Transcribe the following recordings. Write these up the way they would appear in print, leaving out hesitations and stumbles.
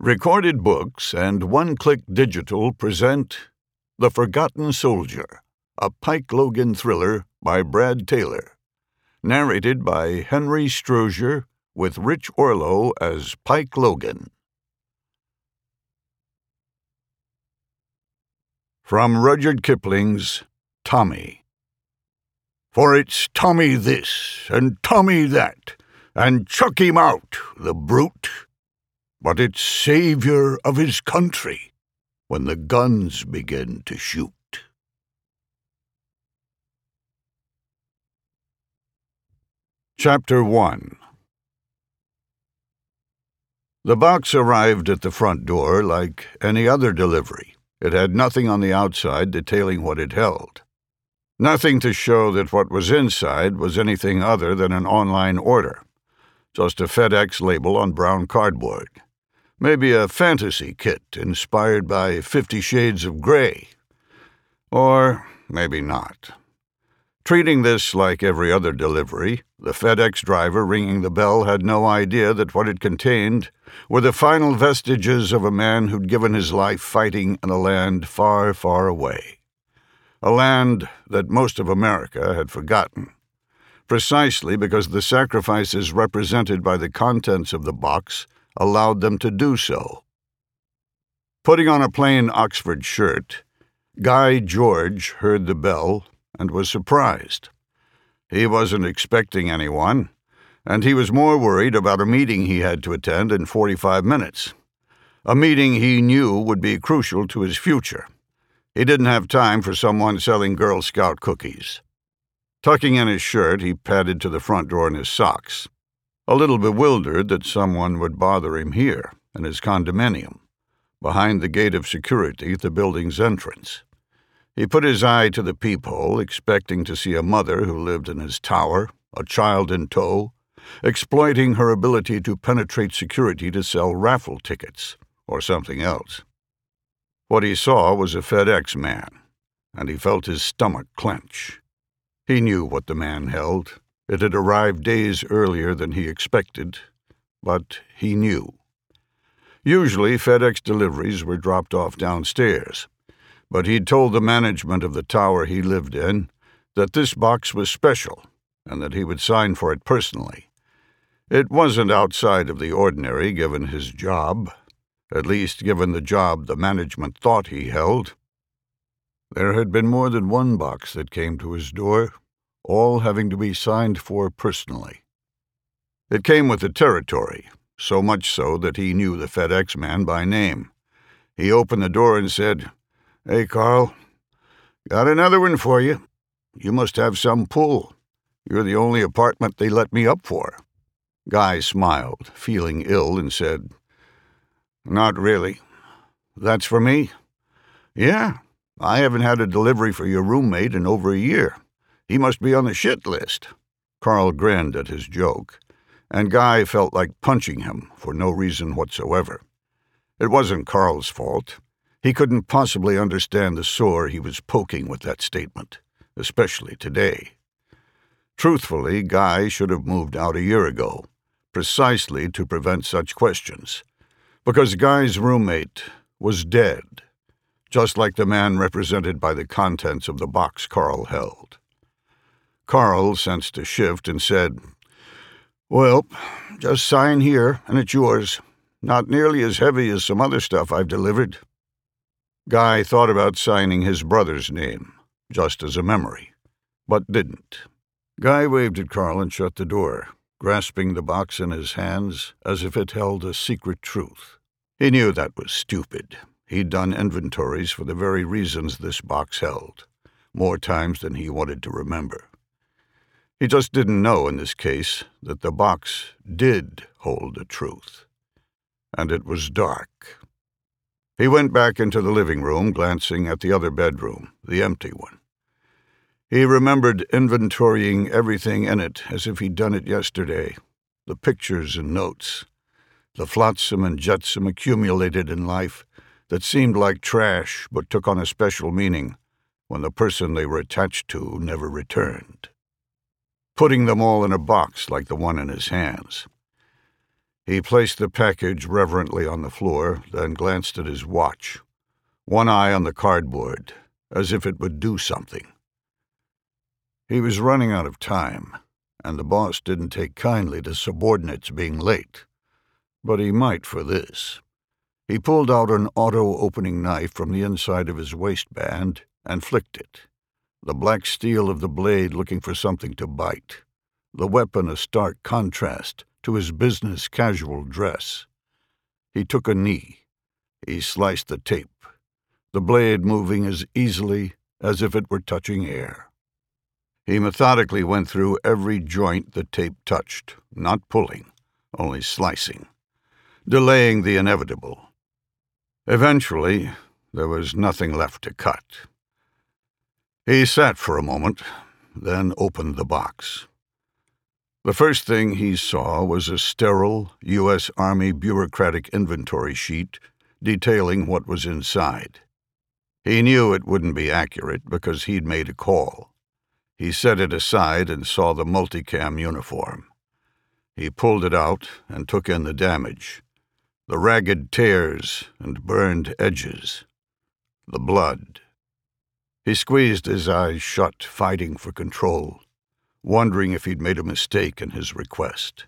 Recorded Books and One Click Digital present The Forgotten Soldier, a Pike Logan thriller by Brad Taylor. Narrated by Henry Strozier with Rich Orlow as Pike Logan. From Rudyard Kipling's Tommy. For it's Tommy this and Tommy that, and chuck him out, the brute. But it's savior of his country when the guns begin to shoot. Chapter 1. The box arrived at the front door like any other delivery. It had nothing on the outside detailing what it held. Nothing to show that what was inside was anything other than an online order. Just a FedEx label on brown cardboard. Maybe a fantasy kit inspired by 50 Shades of Grey. Or maybe not. Treating this like every other delivery, the FedEx driver ringing the bell had no idea that what it contained were the final vestiges of a man who'd given his life fighting in a land far, far away. A land that most of America had forgotten. Precisely because the sacrifices represented by the contents of the box allowed them to do so. Putting on a plain Oxford shirt, Guy George heard the bell and was surprised. He wasn't expecting anyone, and he was more worried about a meeting he had to attend in 45 minutes. A meeting he knew would be crucial to his future. He didn't have time for someone selling Girl Scout cookies. Tucking in his shirt, he padded to the front door in his socks, a little bewildered that someone would bother him here, in his condominium, behind the gate of security at the building's entrance. He put his eye to the peephole, expecting to see a mother who lived in his tower, a child in tow, exploiting her ability to penetrate security to sell raffle tickets, or something else. What he saw was a FedEx man, and he felt his stomach clench. He knew what the man held. It had arrived days earlier than he expected, but he knew. Usually, FedEx deliveries were dropped off downstairs, but he'd told the management of the tower he lived in that this box was special and that he would sign for it personally. It wasn't outside of the ordinary given his job, at least given the job the management thought he held. There had been more than one box that came to his door, all having to be signed for personally. It came with the territory, so much so that he knew the FedEx man by name. He opened the door and said, "Hey, Carl, got another one for you. You must have some pull. You're the only apartment they let me up for." Guy smiled, feeling ill, and said, "Not really. That's for me?" "Yeah, I haven't had a delivery for your roommate in over a year. He must be on the shit list." Carl grinned at his joke, and Guy felt like punching him for no reason whatsoever. It wasn't Carl's fault. He couldn't possibly understand the sore he was poking with that statement, especially today. Truthfully, Guy should have moved out a year ago, precisely to prevent such questions, because Guy's roommate was dead, just like the man represented by the contents of the box Carl held. Carl sensed a shift and said, "Well, just sign here, and it's yours. Not nearly as heavy as some other stuff I've delivered." Guy thought about signing his brother's name, just as a memory, but didn't. Guy waved at Carl and shut the door, grasping the box in his hands as if it held a secret truth. He knew that was stupid. He'd done inventories for the very reasons this box held, more times than he wanted to remember. He just didn't know in this case that the box did hold a truth. And it was dark. He went back into the living room, glancing at the other bedroom, the empty one. He remembered inventorying everything in it as if he'd done it yesterday, the pictures and notes, the flotsam and jetsam accumulated in life that seemed like trash but took on a special meaning when the person they were attached to never returned. Putting them all in a box like the one in his hands. He placed the package reverently on the floor, then glanced at his watch, one eye on the cardboard, as if it would do something. He was running out of time, and the boss didn't take kindly to subordinates being late, but he might for this. He pulled out an auto-opening knife from the inside of his waistband and flicked it, the black steel of the blade looking for something to bite, the weapon a stark contrast to his business casual dress. He took a knee. He sliced the tape, the blade moving as easily as if it were touching air. He methodically went through every joint the tape touched, not pulling, only slicing, delaying the inevitable. Eventually, there was nothing left to cut. He sat for a moment, then opened the box. The first thing he saw was a sterile U.S. Army bureaucratic inventory sheet detailing what was inside. He knew it wouldn't be accurate because he'd made a call. He set it aside and saw the multicam uniform. He pulled it out and took in the damage, the ragged tears and burned edges, the blood. He squeezed his eyes shut, fighting for control, wondering if he'd made a mistake in his request.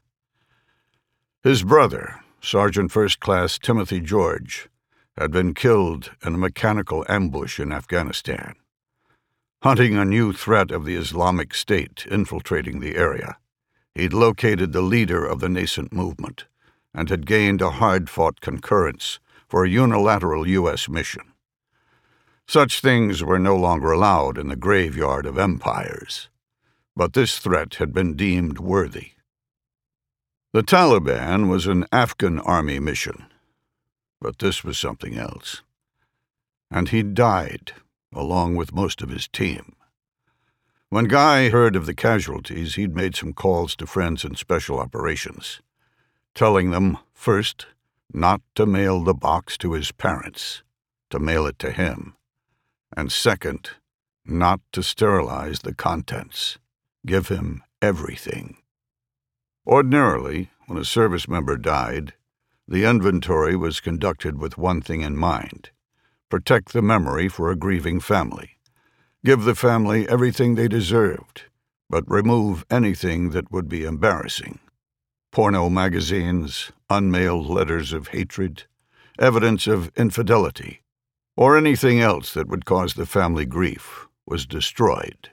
His brother, Sergeant First Class Timothy George, had been killed in a mechanical ambush in Afghanistan. Hunting a new threat of the Islamic State infiltrating the area, he'd located the leader of the nascent movement and had gained a hard-fought concurrence for a unilateral U.S. mission. Such things were no longer allowed in the graveyard of empires, but this threat had been deemed worthy. The Taliban was an Afghan army mission, but this was something else. And he'd died, along with most of his team. When Guy heard of the casualties, he'd made some calls to friends in special operations, telling them, first, not to mail the box to his parents, to mail it to him, and second, not to sterilize the contents, give him everything. Ordinarily, when a service member died, the inventory was conducted with one thing in mind: protect the memory for a grieving family, give the family everything they deserved, but remove anything that would be embarrassing. Porno magazines, unmailed letters of hatred, evidence of infidelity, or anything else that would cause the family grief was destroyed.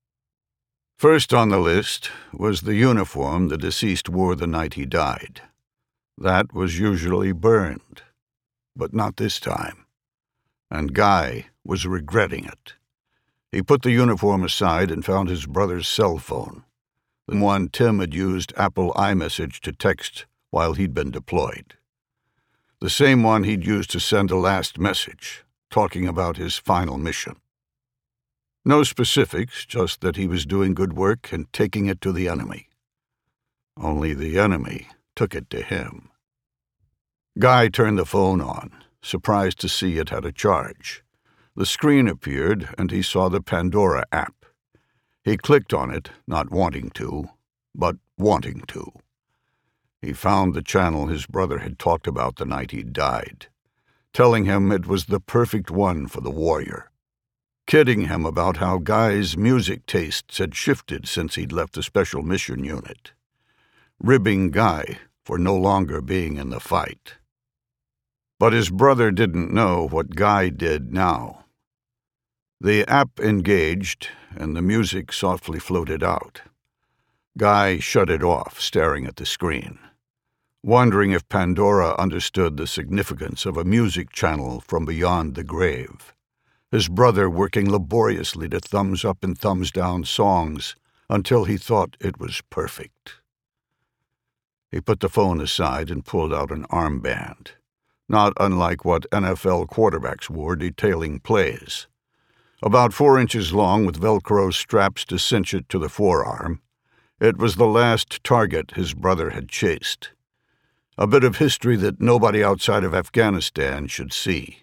First on the list was the uniform the deceased wore the night he died. That was usually burned, but not this time, and Guy was regretting it. He put the uniform aside and found his brother's cell phone, the one Tim had used Apple iMessage to text while he'd been deployed. The same one he'd used to send a last message, talking about his final mission. No specifics, just that he was doing good work and taking it to the enemy. Only the enemy took it to him. Guy turned the phone on, surprised to see it had a charge. The screen appeared, and he saw the Pandora app. He clicked on it, not wanting to, but wanting to. He found the channel his brother had talked about the night he died, telling him it was the perfect one for the warrior, kidding him about how Guy's music tastes had shifted since he'd left the Special Mission Unit, ribbing Guy for no longer being in the fight. But his brother didn't know what Guy did now. The app engaged, and the music softly floated out. Guy shut it off, staring at the screen, wondering if Pandora understood the significance of a music channel from beyond the grave. His brother working laboriously to thumbs up and thumbs down songs until he thought it was perfect. He put the phone aside and pulled out an armband, not unlike what NFL quarterbacks wore detailing plays. About 4 inches long with Velcro straps to cinch it to the forearm, it was the last target his brother had chased. A bit of history that nobody outside of Afghanistan should see.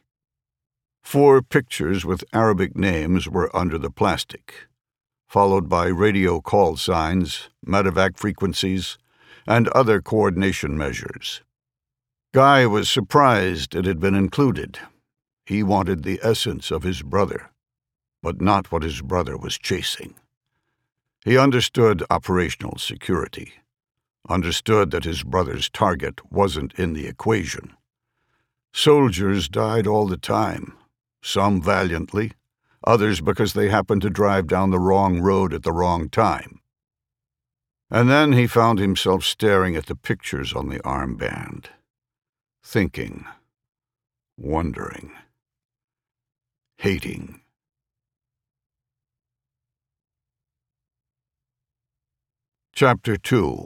4 pictures with Arabic names were under the plastic, followed by radio call signs, medevac frequencies, and other coordination measures. Guy was surprised it had been included. He wanted the essence of his brother, but not what his brother was chasing. He understood operational security, understood that his brother's target wasn't in the equation. Soldiers died all the time, some valiantly, others because they happened to drive down the wrong road at the wrong time. And then he found himself staring at the pictures on the armband, thinking, wondering, hating. Chapter 2.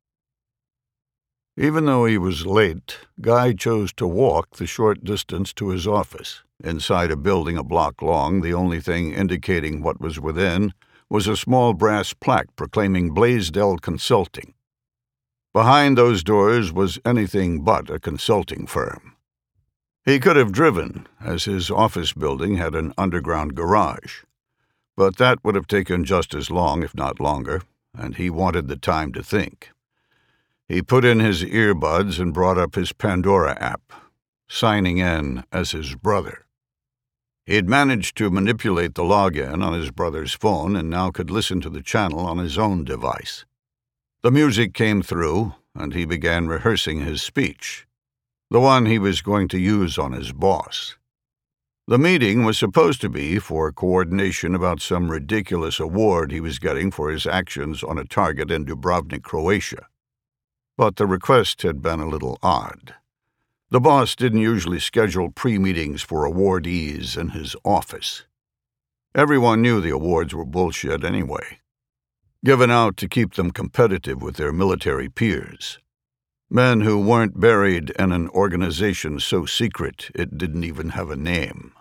Even though he was late, Guy chose to walk the short distance to his office. Inside a building a block long, the only thing indicating what was within was a small brass plaque proclaiming Blaisdell Consulting. Behind those doors was anything but a consulting firm. He could have driven, as his office building had an underground garage, but that would have taken just as long, if not longer, and he wanted the time to think. He put in his earbuds and brought up his Pandora app, signing in as his brother. He had managed to manipulate the login on his brother's phone and now could listen to the channel on his own device. The music came through, and he began rehearsing his speech, the one he was going to use on his boss. The meeting was supposed to be for coordination about some ridiculous award he was getting for his actions on a target in Dubrovnik, Croatia. But the request had been a little odd. The boss didn't usually schedule pre-meetings for awardees in his office. Everyone knew the awards were bullshit anyway, given out to keep them competitive with their military peers. Men who weren't buried in an organization so secret it didn't even have a name.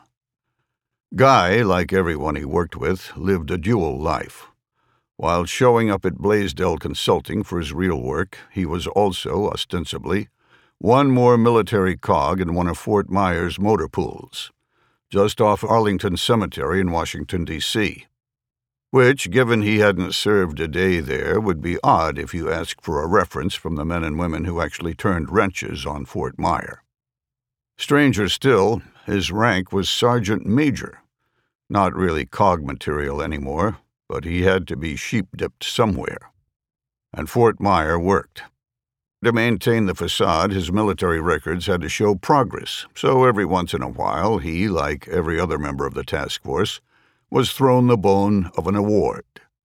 Guy, like everyone he worked with, lived a dual life. While showing up at Blaisdell Consulting for his real work, he was also, ostensibly, one more military cog in one of Fort Myers' motor pools, just off Arlington Cemetery in Washington, D.C., which, given he hadn't served a day there, would be odd if you asked for a reference from the men and women who actually turned wrenches on Fort Myer. Stranger still, his rank was Sergeant Major, not really cog material anymore, but he had to be sheep-dipped somewhere. And Fort Myer worked. To maintain the facade, his military records had to show progress, so every once in a while he, like every other member of the task force, was thrown the bone of an award.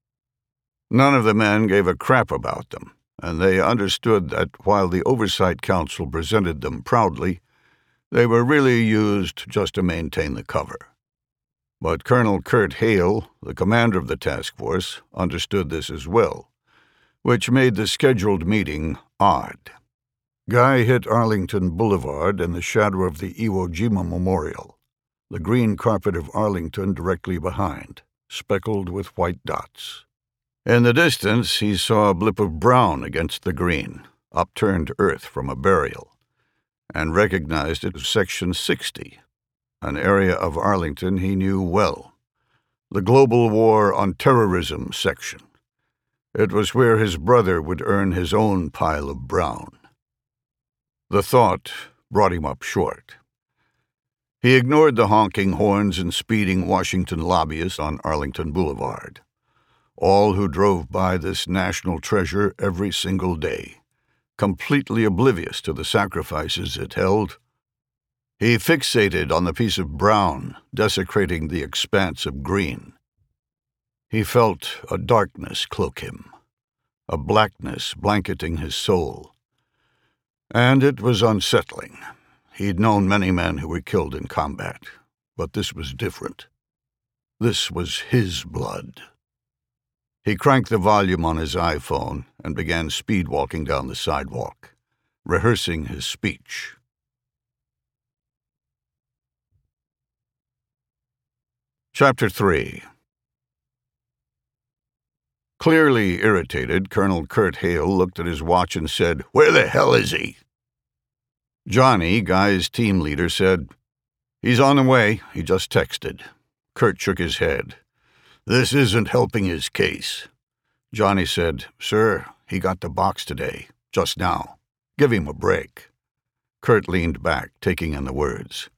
None of the men gave a crap about them, and they understood that while the Oversight Council presented them proudly, they were really used just to maintain the cover. But Colonel Kurt Hale, the commander of the task force, understood this as well, which made the scheduled meeting odd. Guy hit Arlington Boulevard in the shadow of the Iwo Jima Memorial, the green carpet of Arlington directly behind, speckled with white dots. In the distance, he saw a blip of brown against the green, upturned earth from a burial, and recognized it as Section 60, an area of Arlington he knew well, the Global War on Terrorism section. It was where his brother would earn his own pile of brown. The thought brought him up short. He ignored the honking horns and speeding Washington lobbyists on Arlington Boulevard, all who drove by this national treasure every single day, completely oblivious to the sacrifices it held. He fixated on the piece of brown desecrating the expanse of green. He felt a darkness cloak him, a blackness blanketing his soul. And it was unsettling. He'd known many men who were killed in combat, but this was different. This was his blood. He cranked the volume on his iPhone and began speed-walking down the sidewalk, rehearsing his speech. Chapter 3. Clearly irritated, Colonel Kurt Hale looked at his watch and said, "Where the hell is he?" Johnny, Guy's team leader, said, "He's on the way. He just texted." Kurt shook his head. "This isn't helping his case." Johnny said, "Sir, he got the box today. Just now. Give him a break." Kurt leaned back, taking in the words.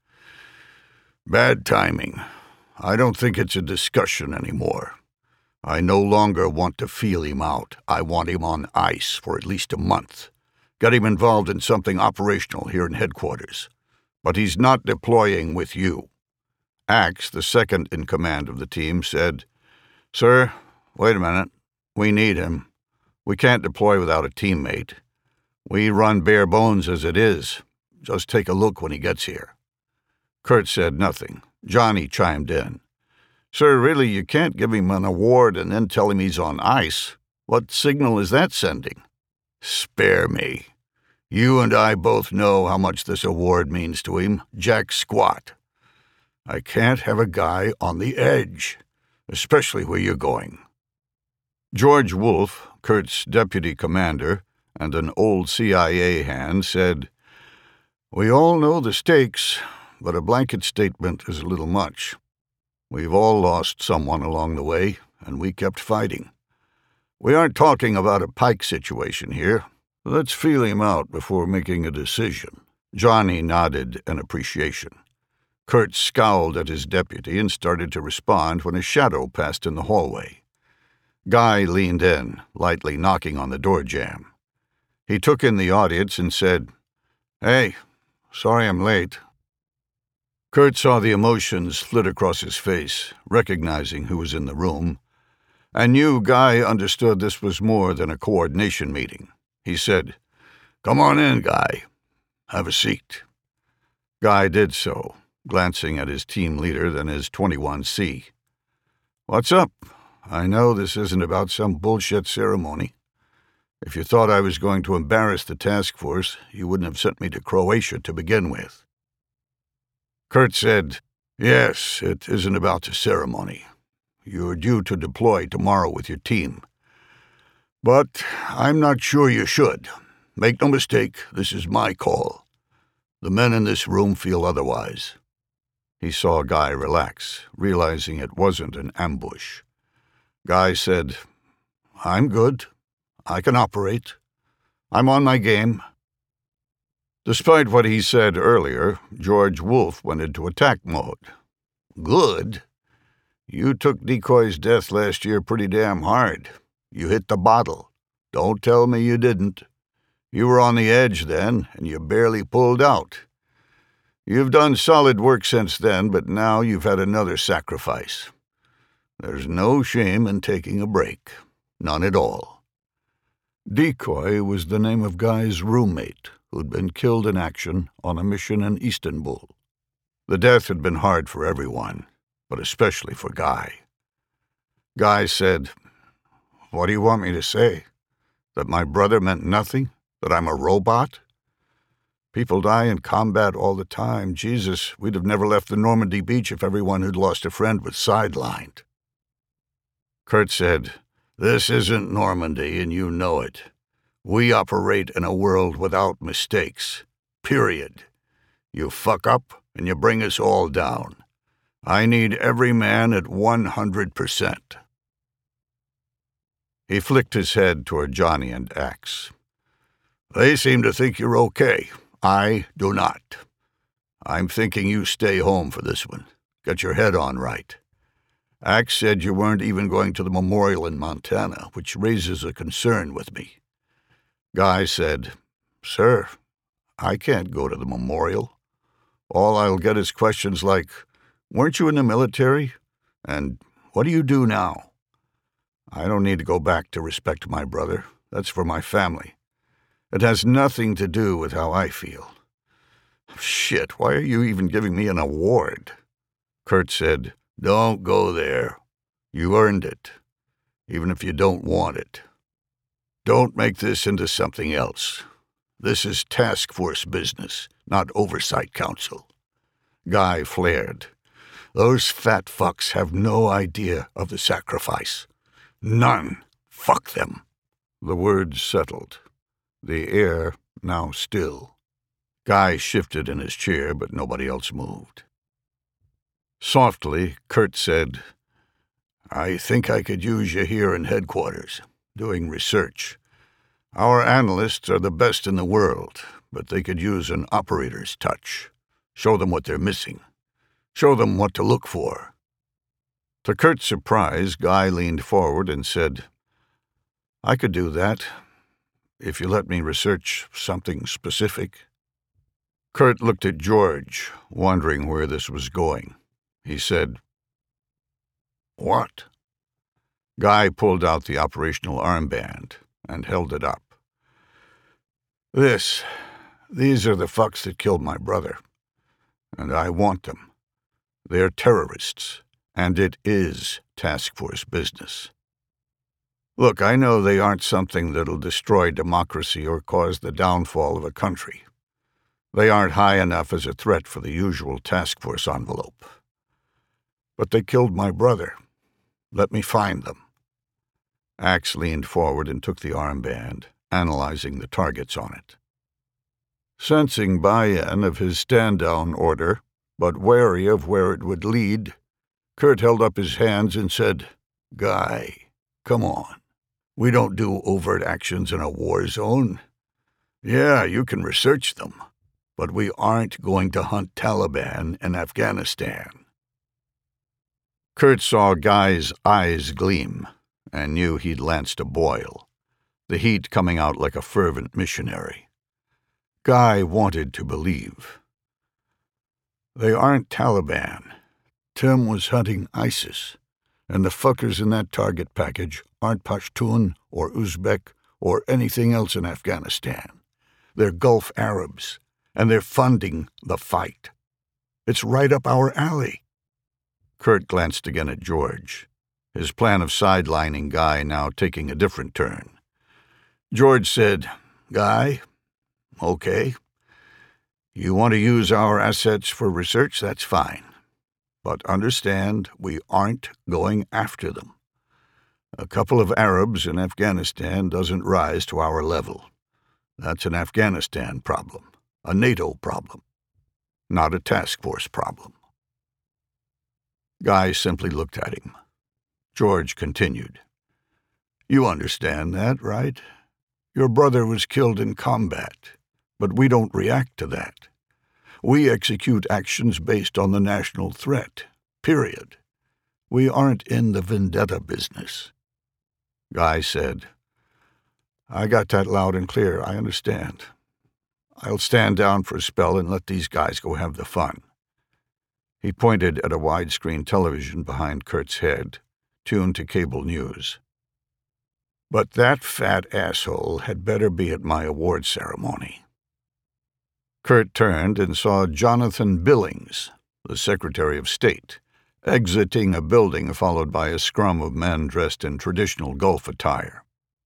"Bad timing. I don't think it's a discussion anymore. I no longer want to feel him out. I want him on ice for at least a month. Get him involved in something operational here in headquarters. But he's not deploying with you." Axe, the second in command of the team, said, "Sir, wait a minute. We need him. We can't deploy without a teammate. We run bare bones as it is. Just take a look when he gets here." Kurt said nothing. Johnny chimed in. "Sir, really, you can't give him an award and then tell him he's on ice. What signal is that sending?" "Spare me. You and I both know how much this award means to him. Jack squat. I can't have a guy on the edge, especially where you're going." George Wolf, Kurt's deputy commander and an old CIA hand, said, "We all know the stakes, but a blanket statement is a little much. We've all lost someone along the way, and we kept fighting. We aren't talking about a Pike situation here. Let's feel him out before making a decision." Johnny nodded in appreciation. Kurt scowled at his deputy and started to respond when a shadow passed in the hallway. Guy leaned in, lightly knocking on the door jamb. He took in the audience and said, "Hey, sorry I'm late." Kurt saw the emotions flit across his face, recognizing who was in the room, and knew Guy understood this was more than a coordination meeting. He said, "Come on in, Guy. Have a seat." Guy did so, glancing at his team leader, then his 21C. "What's up? I know this isn't about some bullshit ceremony. If you thought I was going to embarrass the task force, you wouldn't have sent me to Croatia to begin with." Kurt said, "Yes, it isn't about the ceremony. You're due to deploy tomorrow with your team. But I'm not sure you should. Make no mistake, this is my call. The men in this room feel otherwise." He saw Guy relax, realizing it wasn't an ambush. Guy said, "I'm good. I can operate. I'm on my game." Despite what he said earlier, George Wolf went into attack mode. "Good? You took Decoy's death last year pretty damn hard. You hit the bottle. Don't tell me you didn't. You were on the edge then, and you barely pulled out. You've done solid work since then, but now you've had another sacrifice. There's no shame in taking a break. None at all." Decoy was the name of Guy's roommate, who'd been killed in action on a mission in Istanbul. The death had been hard for everyone, but especially for Guy. Guy said, "What do you want me to say? That my brother meant nothing? That I'm a robot? People die in combat all the time. Jesus, we'd have never left the Normandy beach if everyone who'd lost a friend was sidelined." Kurt said, "This isn't Normandy, and you know it. We operate in a world without mistakes. Period. You fuck up, and you bring us all down. I need every man at 100%. He flicked his head toward Johnny and Axe. "They seem to think you're okay. I do not. I'm thinking you stay home for this one. Get your head on right. Axe said you weren't even going to the memorial in Montana, which raises a concern with me." Guy said, "Sir, I can't go to the memorial. All I'll get is questions like, 'Weren't you in the military?' And 'What do you do now?' I don't need to go back to respect my brother. That's for my family. It has nothing to do with how I feel." "Shit, why are you even giving me an award?" Kurt said, "Don't go there. You earned it, even if you don't want it. Don't make this into something else. This is task force business, not oversight council." Guy flared. "Those fat fucks have no idea of the sacrifice. None. Fuck them." The words settled. The air now still. Guy shifted in his chair, but nobody else moved. Softly, Kurt said, "I think I could use you here in headquarters, doing research. Our analysts are the best in the world, but they could use an operator's touch. Show them what they're missing. Show them what to look for." To Kurt's surprise, Guy leaned forward and said, "I could do that, if you let me research something specific." Kurt looked at George, wondering where this was going. He said, "What?" Guy pulled out the operational armband and held it up. These are the fucks that killed my brother, and I want them. They're terrorists, and it is task force business. Look, I know they aren't something that'll destroy democracy or cause the downfall of a country. They aren't high enough as a threat for the usual task force envelope. But they killed my brother. Let me find them." Axe leaned forward and took the armband, analyzing the targets on it. Sensing buy-in of his stand-down order, but wary of where it would lead, Kurt held up his hands and said, "Guy, come on. We don't do overt actions in a war zone. Yeah, you can research them, but we aren't going to hunt Taliban in Afghanistan." Kurt saw Guy's eyes gleam and knew he'd lanced a boil, the heat coming out like a fervent missionary. Guy wanted to believe. "They aren't Taliban. Tim was hunting ISIS, and the fuckers in that target package aren't Pashtun or Uzbek or anything else in Afghanistan. They're Gulf Arabs, and they're funding the fight. It's right up our alley." Kurt glanced again at George, his plan of sidelining Guy now taking a different turn. George said, "Guy, okay. You want to use our assets for research, that's fine. But understand, we aren't going after them. A couple of Arabs in Afghanistan doesn't rise to our level. That's an Afghanistan problem, a NATO problem, not a task force problem." Guy simply looked at him. George continued, "You understand that, right? Your brother was killed in combat, but we don't react to that. We execute actions based on the national threat, period. We aren't in the vendetta business." Guy said, "I got that loud and clear, I understand. I'll stand down for a spell and let these guys go have the fun." He pointed at a widescreen television behind Kurt's head, tuned to cable news. "But that fat asshole had better be at my award ceremony." Kurt turned and saw Jonathan Billings, the Secretary of State, exiting a building followed by a scrum of men dressed in traditional Gulf attire.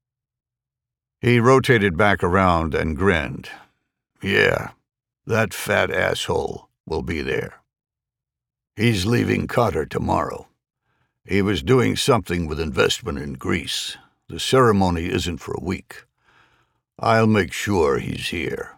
He rotated back around and grinned. "Yeah, that fat asshole will be there. He's leaving Qatar tomorrow. He was doing something with investment in Greece. The ceremony isn't for a week. I'll make sure he's here."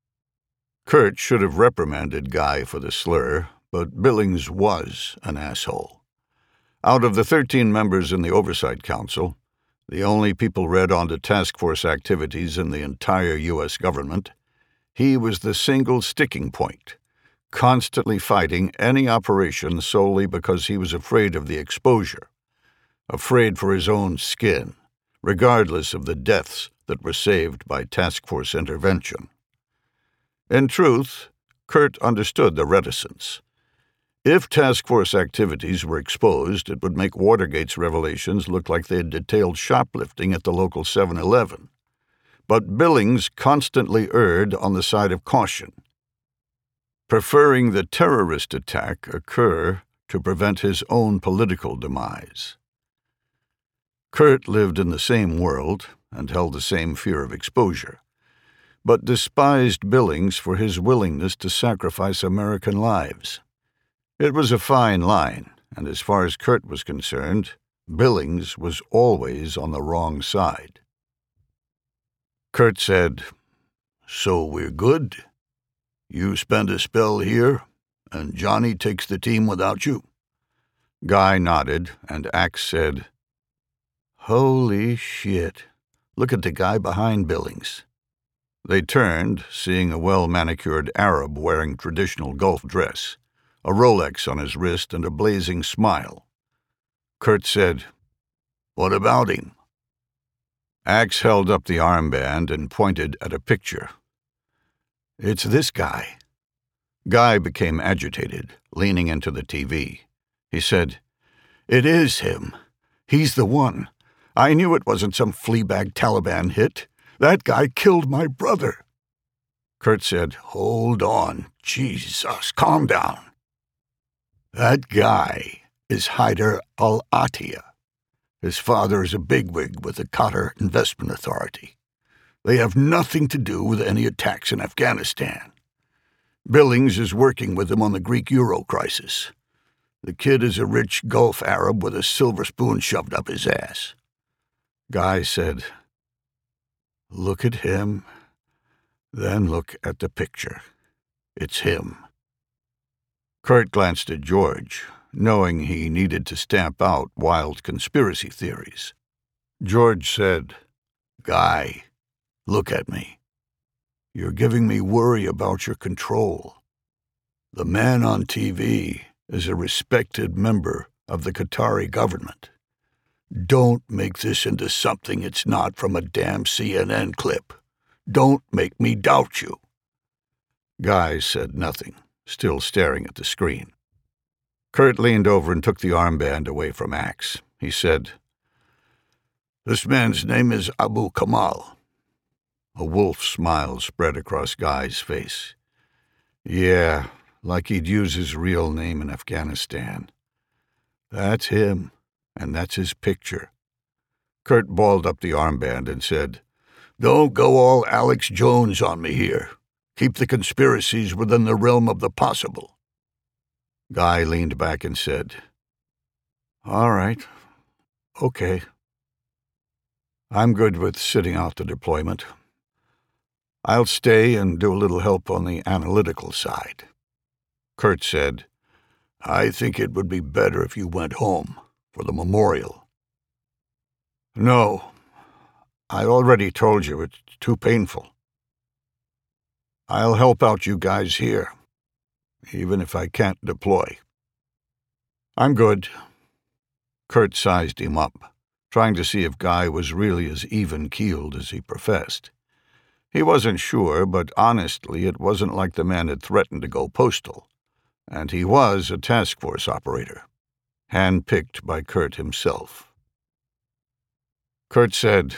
Kurt should have reprimanded Guy for the slur, but Billings was an asshole. Out of the 13 members in the Oversight Council, the only people read onto task force activities in the entire U.S. government, he was the single sticking point, constantly fighting any operation solely because he was afraid of the exposure, afraid for his own skin, regardless of the deaths that were saved by task force intervention. In truth, Kurt understood the reticence. If task force activities were exposed, it would make Watergate's revelations look like they'd detailed shoplifting at the local 7-Eleven. But Billings constantly erred on the side of caution, preferring the terrorist attack occur to prevent his own political demise. Kurt lived in the same world and held the same fear of exposure, but despised Billings for his willingness to sacrifice American lives. It was a fine line, and as far as Kurt was concerned, Billings was always on the wrong side. Kurt said, "So we're good? You spend a spell here, and Johnny takes the team without you?" Guy nodded, and Axe said, "Holy shit, Look at the guy behind Billings." They turned, seeing a well-manicured Arab wearing traditional Gulf dress, a Rolex on his wrist and a blazing smile. Kurt said, "What about him?" Axe held up the armband and pointed at a picture. "It's this guy." Guy became agitated, leaning into the TV. He said, "It is him. He's the one. I knew it wasn't some fleabag Taliban hit. That guy killed my brother." Kurt said, "Hold on. Jesus, calm down. That guy is Haider al-Attiyah. His father is a bigwig with the Qatar Investment Authority. They have nothing to do with any attacks in Afghanistan. Billings is working with him on the Greek-Euro crisis. The kid is a rich Gulf Arab with a silver spoon shoved up his ass." Guy said, "Look at him, then look at the picture. It's him." Kurt glanced at George, knowing he needed to stamp out wild conspiracy theories. George said, "Guy, look at me. You're giving me worry about your control. The man on TV is a respected member of the Qatari government. Don't make this into something it's not from a damn CNN clip. Don't make me doubt you." Guy said nothing, still staring at the screen. Kurt leaned over and took the armband away from Axe. He said, "This man's name is Abu Kamal." A wolf smile spread across Guy's face. "Yeah, like he'd use his real name in Afghanistan. That's him, and that's his picture." Kurt balled up the armband and said, "Don't go all Alex Jones on me here. Keep the conspiracies within the realm of the possible." Guy leaned back and said, "All right, okay. I'm good with sitting out the deployment. I'll stay and do a little help on the analytical side." Kurt said, "I think it would be better if you went home for the memorial." "No, I already told you it's too painful. I'll help out you guys here, even if I can't deploy. I'm good." Kurt sized him up, trying to see if Guy was really as even-keeled as he professed. He wasn't sure, but honestly it wasn't like the man had threatened to go postal, and he was a task force operator, hand-picked by Kurt himself. Kurt said,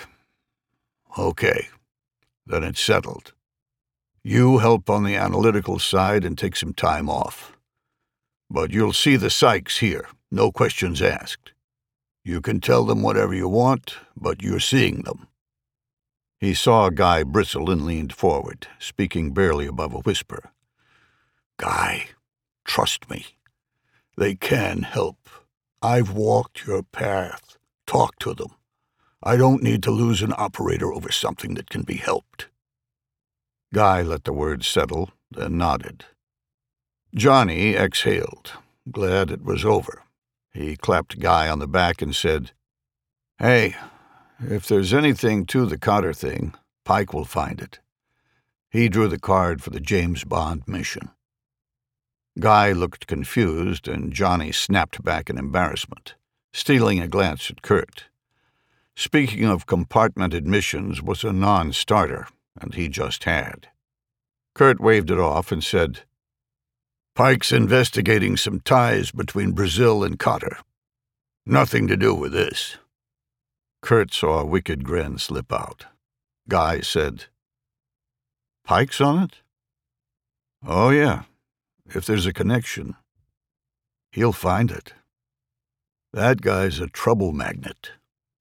"Okay, then it's settled. You help on the analytical side and take some time off. But you'll see the psychs here, no questions asked. You can tell them whatever you want, but you're seeing them." He saw Guy bristle and leaned forward, speaking barely above a whisper. "Guy, trust me. They can help. I've walked your path. Talk to them. I don't need to lose an operator over something that can be helped." Guy let the words settle, then nodded. Johnny exhaled, glad it was over. He clapped Guy on the back and said, "Hey, if there's anything to the Cotter thing, Pike will find it." He drew the card for the James Bond mission. Guy looked confused, and Johnny snapped back in embarrassment, stealing a glance at Kurt. Speaking of compartmented missions was a non-starter, and he just had. Kurt waved it off and said, "Pike's investigating some ties between Brazil and Qatar. Nothing to do with this." Kurt saw a wicked grin slip out. Guy said, "Pike's on it?" "Oh, yeah. If there's a connection, he'll find it. That guy's a trouble magnet."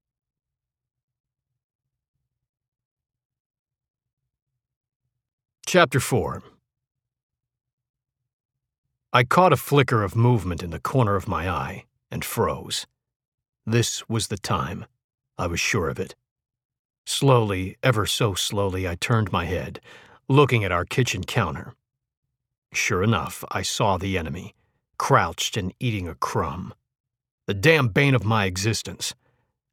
Chapter 4. I caught a flicker of movement in the corner of my eye and froze. This was the time. I was sure of it. Slowly, ever so slowly, I turned my head, looking at our kitchen counter. Sure enough, I saw the enemy, crouched and eating a crumb. The damn bane of my existence.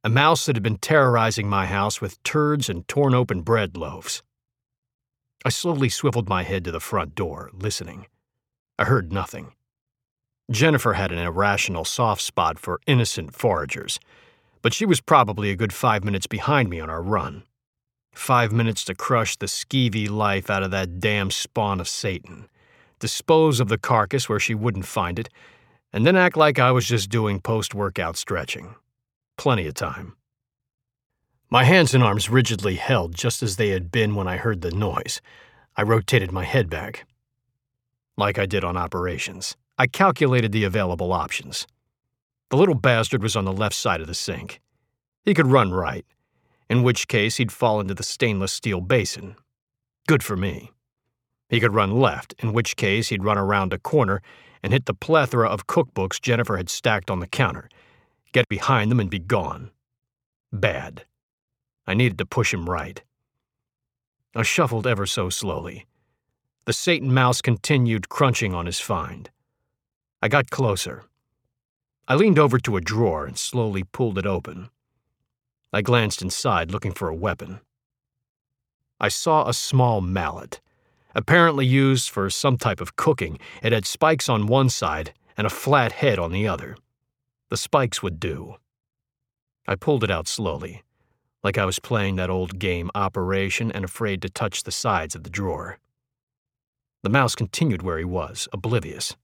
a mouse that had been terrorizing my house with turds and torn open bread loaves. I slowly swiveled my head to the front door, listening. I heard nothing. Jennifer had an irrational soft spot for innocent foragers, but she was probably a good 5 minutes behind me on our run. 5 minutes to crush the skeevy life out of that damn spawn of Satan, dispose of the carcass where she wouldn't find it, and then act like I was just doing post-workout stretching. Plenty of time. My hands and arms rigidly held just as they had been when I heard the noise. I rotated my head back. Like I did on operations, I calculated the available options. The little bastard was on the left side of the sink. He could run right, in which case he'd fall into the stainless steel basin. Good for me. He could run left, in which case he'd run around a corner and hit the plethora of cookbooks Jennifer had stacked on the counter, get behind them and be gone. Bad. I needed to push him right. I shuffled ever so slowly. The Satan mouse continued crunching on his find. I got closer. I leaned over to a drawer and slowly pulled it open. I glanced inside, looking for a weapon. I saw a small mallet. Apparently used for some type of cooking, it had spikes on one side and a flat head on the other. The spikes would do. I pulled it out slowly, like I was playing that old game Operation and afraid to touch the sides of the drawer. The mouse continued where he was, oblivious.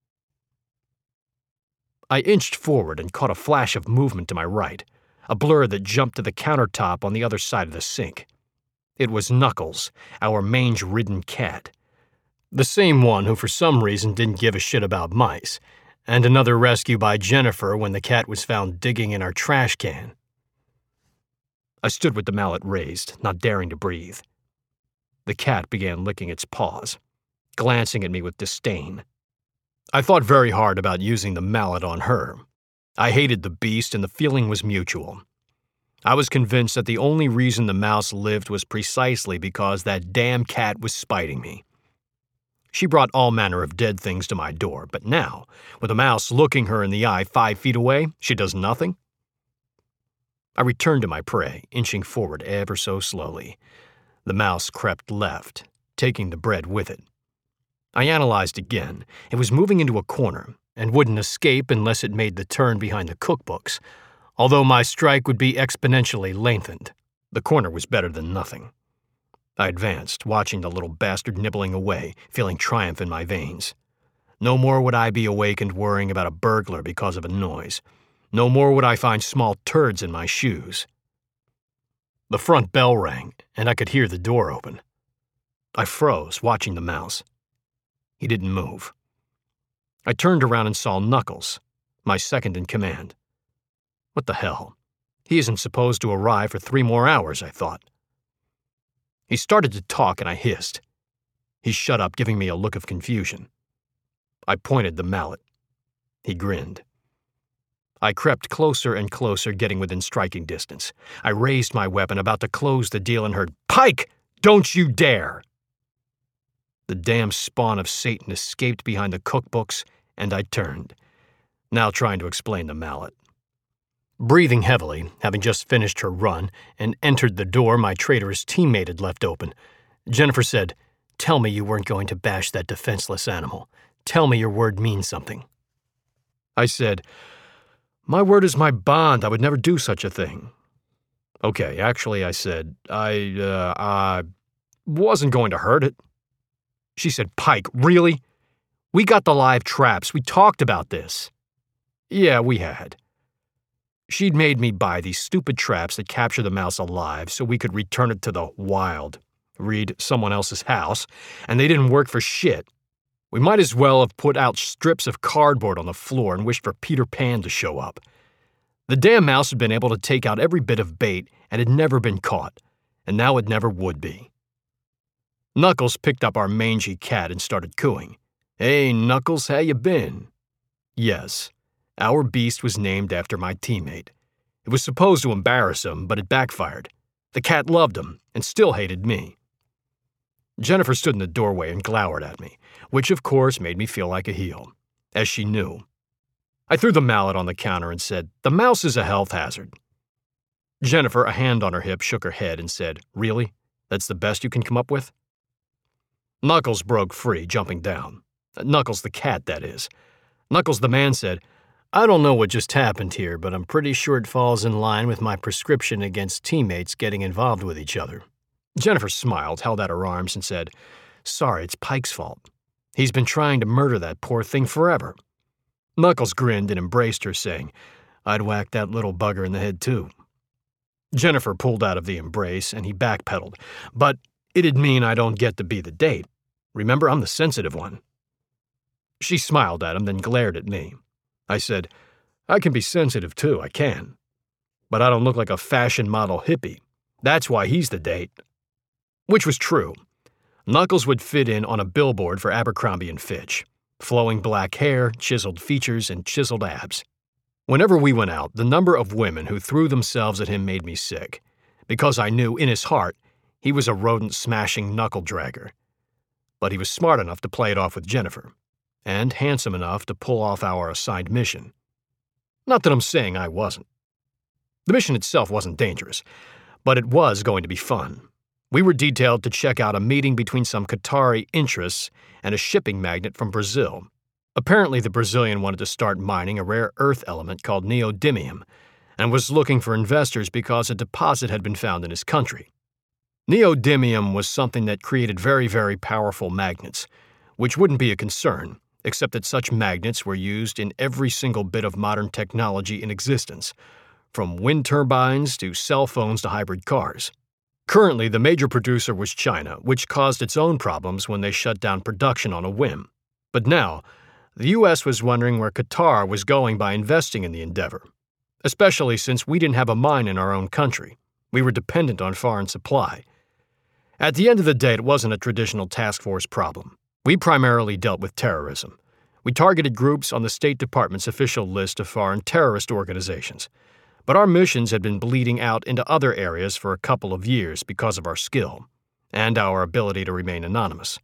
I inched forward and caught a flash of movement to my right, a blur that jumped to the countertop on the other side of the sink. It was Knuckles, our mange-ridden cat. The same one who for some reason didn't give a shit about mice, and another rescue by Jennifer when the cat was found digging in our trash can. I stood with the mallet raised, not daring to breathe. The cat began licking its paws, glancing at me with disdain. I thought very hard about using the mallet on her. I hated the beast and the feeling was mutual. I was convinced that the only reason the mouse lived was precisely because that damn cat was spiting me. She brought all manner of dead things to my door, but now, with a mouse looking her in the eye 5 feet away, she does nothing? I returned to my prey, inching forward ever so slowly. The mouse crept left, taking the bread with it. I analyzed again. It was moving into a corner, and wouldn't escape unless it made the turn behind the cookbooks. Although my strike would be exponentially lengthened, the corner was better than nothing. I advanced, watching the little bastard nibbling away, feeling triumph in my veins. No more would I be awakened worrying about a burglar because of a noise. No more would I find small turds in my shoes. The front bell rang, and I could hear the door open. I froze, watching the mouse. He didn't move. I turned around and saw Knuckles, my second in command. What the hell? He isn't supposed to arrive for 3 more hours, I thought. He started to talk and I hissed. He shut up, giving me a look of confusion. I pointed the mallet. He grinned. I crept closer and closer, getting within striking distance. I raised my weapon, about to close the deal, and heard, "Pike! Don't you dare!" The damn spawn of Satan escaped behind the cookbooks, and I turned, now trying to explain the mallet. Breathing heavily, having just finished her run, and entered the door my traitorous teammate had left open, Jennifer said, "Tell me you weren't going to bash that defenseless animal. Tell me your word means something." I said, "My word is my bond. I would never do such a thing." "Okay, actually," I said, I wasn't going to hurt it." She said, "Pike, really? We got the live traps. We talked about this." Yeah, we had. She'd made me buy these stupid traps that capture the mouse alive so we could return it to the wild, read someone else's house, and they didn't work for shit. We might as well have put out strips of cardboard on the floor and wished for Peter Pan to show up. The damn mouse had been able to take out every bit of bait and had never been caught, and now it never would be. Knuckles picked up our mangy cat and started cooing. "Hey, Knuckles, how you been?" Yes, our beast was named after my teammate. It was supposed to embarrass him, but it backfired. The cat loved him and still hated me. Jennifer stood in the doorway and glowered at me, which of course made me feel like a heel, as she knew. I threw the mallet on the counter and said, "The mouse is a health hazard." Jennifer, a hand on her hip, shook her head and said, "Really? That's the best you can come up with?" Knuckles broke free, jumping down. Knuckles the cat, that is. Knuckles the man said, "I don't know what just happened here, but I'm pretty sure it falls in line with my prescription against teammates getting involved with each other." Jennifer smiled, held out her arms, and said, "Sorry, it's Pike's fault. He's been trying to murder that poor thing forever." Knuckles grinned and embraced her, saying, "I'd whack that little bugger in the head too." Jennifer pulled out of the embrace, and he backpedaled. "But it'd mean I don't get to be the date. Remember, I'm the sensitive one." She smiled at him, then glared at me. I said, "I can be sensitive too, I can. But I don't look like a fashion model hippie. That's why he's the date." Which was true. Knuckles would fit in on a billboard for Abercrombie & Fitch. Flowing black hair, chiseled features, and chiseled abs. Whenever we went out, the number of women who threw themselves at him made me sick, because I knew in his heart he was a rodent-smashing knuckle-dragger. But he was smart enough to play it off with Jennifer, and handsome enough to pull off our assigned mission. Not that I'm saying I wasn't. The mission itself wasn't dangerous, but it was going to be fun. We were detailed to check out a meeting between some Qatari interests and a shipping magnate from Brazil. Apparently, the Brazilian wanted to start mining a rare earth element called neodymium and was looking for investors because a deposit had been found in his country. Neodymium was something that created very, very powerful magnets, which wouldn't be a concern, except that such magnets were used in every single bit of modern technology in existence, from wind turbines to cell phones to hybrid cars. Currently, the major producer was China, which caused its own problems when they shut down production on a whim. But now, the U.S. was wondering where Qatar was going by investing in the endeavor, especially since we didn't have a mine in our own country. We were dependent on foreign supply. At the end of the day, it wasn't a traditional task force problem. We primarily dealt with terrorism. We targeted groups on the State Department's official list of foreign terrorist organizations. But our missions had been bleeding out into other areas for a couple of years because of our skill and our ability to remain anonymous.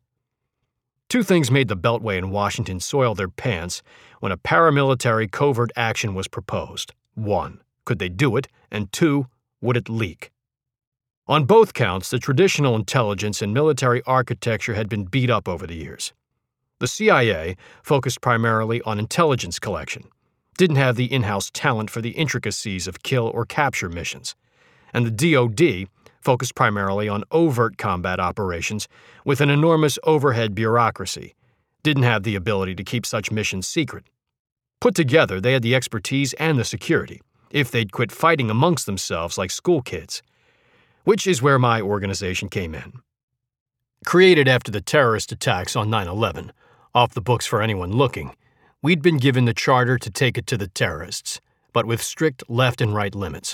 Two things made the Beltway and Washington soil their pants when a paramilitary covert action was proposed. 1, could they do it? And 2, would it leak? On both counts, the traditional intelligence and military architecture had been beat up over the years. The CIA focused primarily on intelligence collection, didn't have the in-house talent for the intricacies of kill or capture missions, and the DoD focused primarily on overt combat operations with an enormous overhead bureaucracy, didn't have the ability to keep such missions secret. Put together, they had the expertise and the security, if they'd quit fighting amongst themselves like school kids, which is where my organization came in. Created after the terrorist attacks on 9/11, off the books for anyone looking, we'd been given the charter to take it to the terrorists, but with strict left and right limits.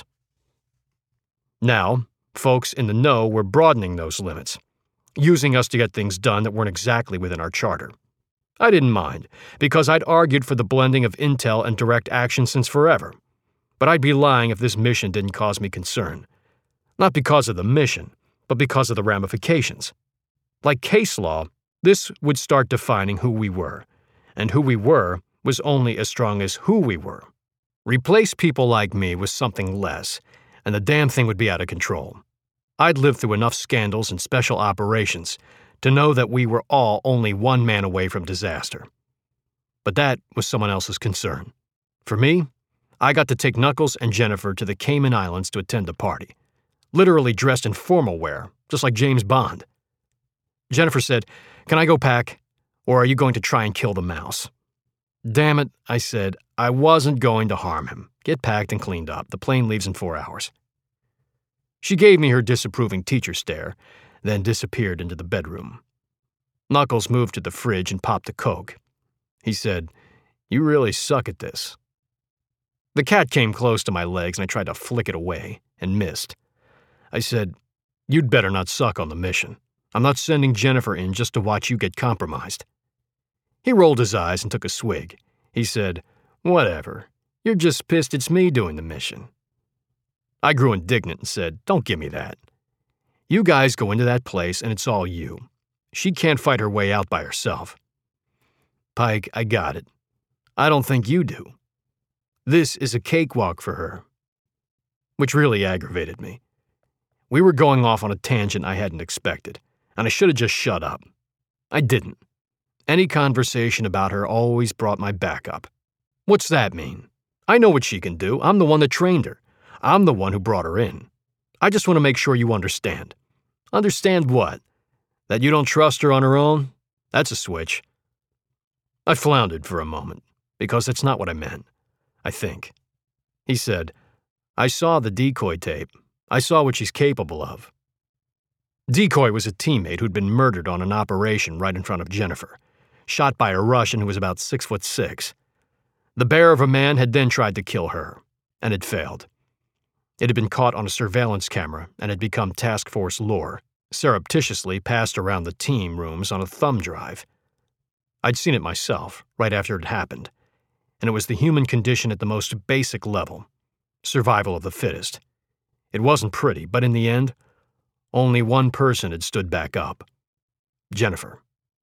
Now, folks in the know were broadening those limits, using us to get things done that weren't exactly within our charter. I didn't mind, because I'd argued for the blending of intel and direct action since forever. But I'd be lying if this mission didn't cause me concern. Not because of the mission, but because of the ramifications. Like case law, this would start defining who we were, and who we were was only as strong as who we were. Replace people like me with something less, and the damn thing would be out of control. I'd lived through enough scandals and special operations to know that we were all only one man away from disaster. But that was someone else's concern. For me, I got to take Knuckles and Jennifer to the Cayman Islands to attend a party, literally dressed in formal wear, just like James Bond. Jennifer said, "Can I go pack? Or are you going to try and kill the mouse?" "Damn it," I said, "I wasn't going to harm him. Get packed and cleaned up. The plane leaves in 4 hours." She gave me her disapproving teacher stare, then disappeared into the bedroom. Knuckles moved to the fridge and popped a Coke. He said, "You really suck at this." The cat came close to my legs and I tried to flick it away, and missed. I said, "You'd better not suck on the mission. I'm not sending Jennifer in just to watch you get compromised." He rolled his eyes and took a swig. He said, "Whatever. You're just pissed it's me doing the mission." I grew indignant and said, "Don't give me that. You guys go into that place and it's all you. She can't fight her way out by herself." "Pike, I got it. I don't think you do. This is a cakewalk for her." which really aggravated me. We were going off on a tangent I hadn't expected, and I should have just shut up. I didn't. Any conversation about her always brought my back up. What's that mean? I know what she can do. I'm the one that trained her. I'm the one who brought her in. I just want to make sure you understand. Understand what? That you don't trust her on her own? That's a switch. I floundered for a moment, because that's not what I meant, I think. He said, I saw the decoy tape. I saw what she's capable of. Decoy was a teammate who'd been murdered on an operation right in front of Jennifer, shot by a Russian who was about 6'6". The bear of a man had then tried to kill her, and had failed. It had been caught on a surveillance camera and had become task force lore, surreptitiously passed around the team rooms on a thumb drive. I'd seen it myself, right after it happened, and it was the human condition at the most basic level, survival of the fittest. It wasn't pretty, but in the end, only one person had stood back up. Jennifer.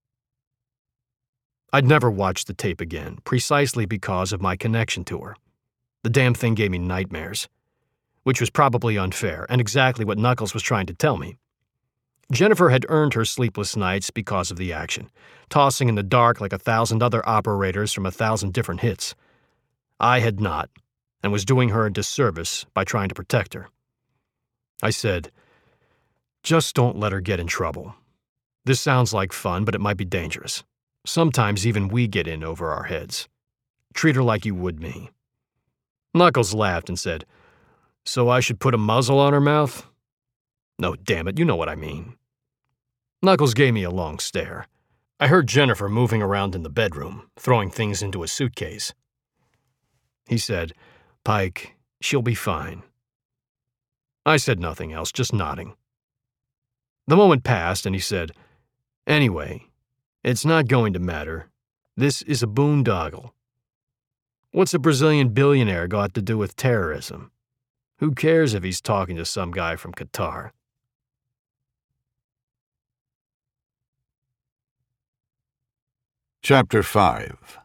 I'd never watched the tape again, precisely because of my connection to her. The damn thing gave me nightmares, which was probably unfair and exactly what Knuckles was trying to tell me. Jennifer had earned her sleepless nights because of the action, tossing in the dark like 1,000 other operators from 1,000 different hits. I had not, and was doing her a disservice by trying to protect her. I said, just don't let her get in trouble. This sounds like fun, but it might be dangerous. Sometimes even we get in over our heads. Treat her like you would me. Knuckles laughed and said, so I should put a muzzle on her mouth? No, damn it, you know what I mean. Knuckles gave me a long stare. I heard Jennifer moving around in the bedroom, throwing things into a suitcase. He said, Pike, she'll be fine. I said nothing else, just nodding. The moment passed and he said, anyway, it's not going to matter. This is a boondoggle. What's a Brazilian billionaire got to do with terrorism? Who cares if he's talking to some guy from Qatar? Chapter 5.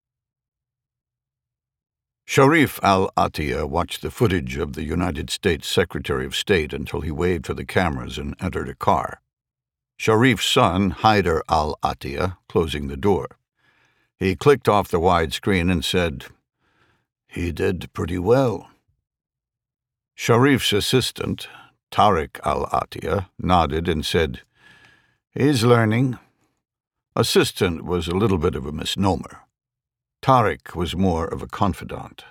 Sharif al-Attiyah watched the footage of the United States Secretary of State until he waved to the cameras and entered a car. Sharif's son, Haider al-Attiyah, closing the door. He clicked off the widescreen and said, he did pretty well. Sharif's assistant, Tariq al-Attiyah, nodded and said, he's learning. Assistant was a little bit of a misnomer. Tariq was more of a confidant.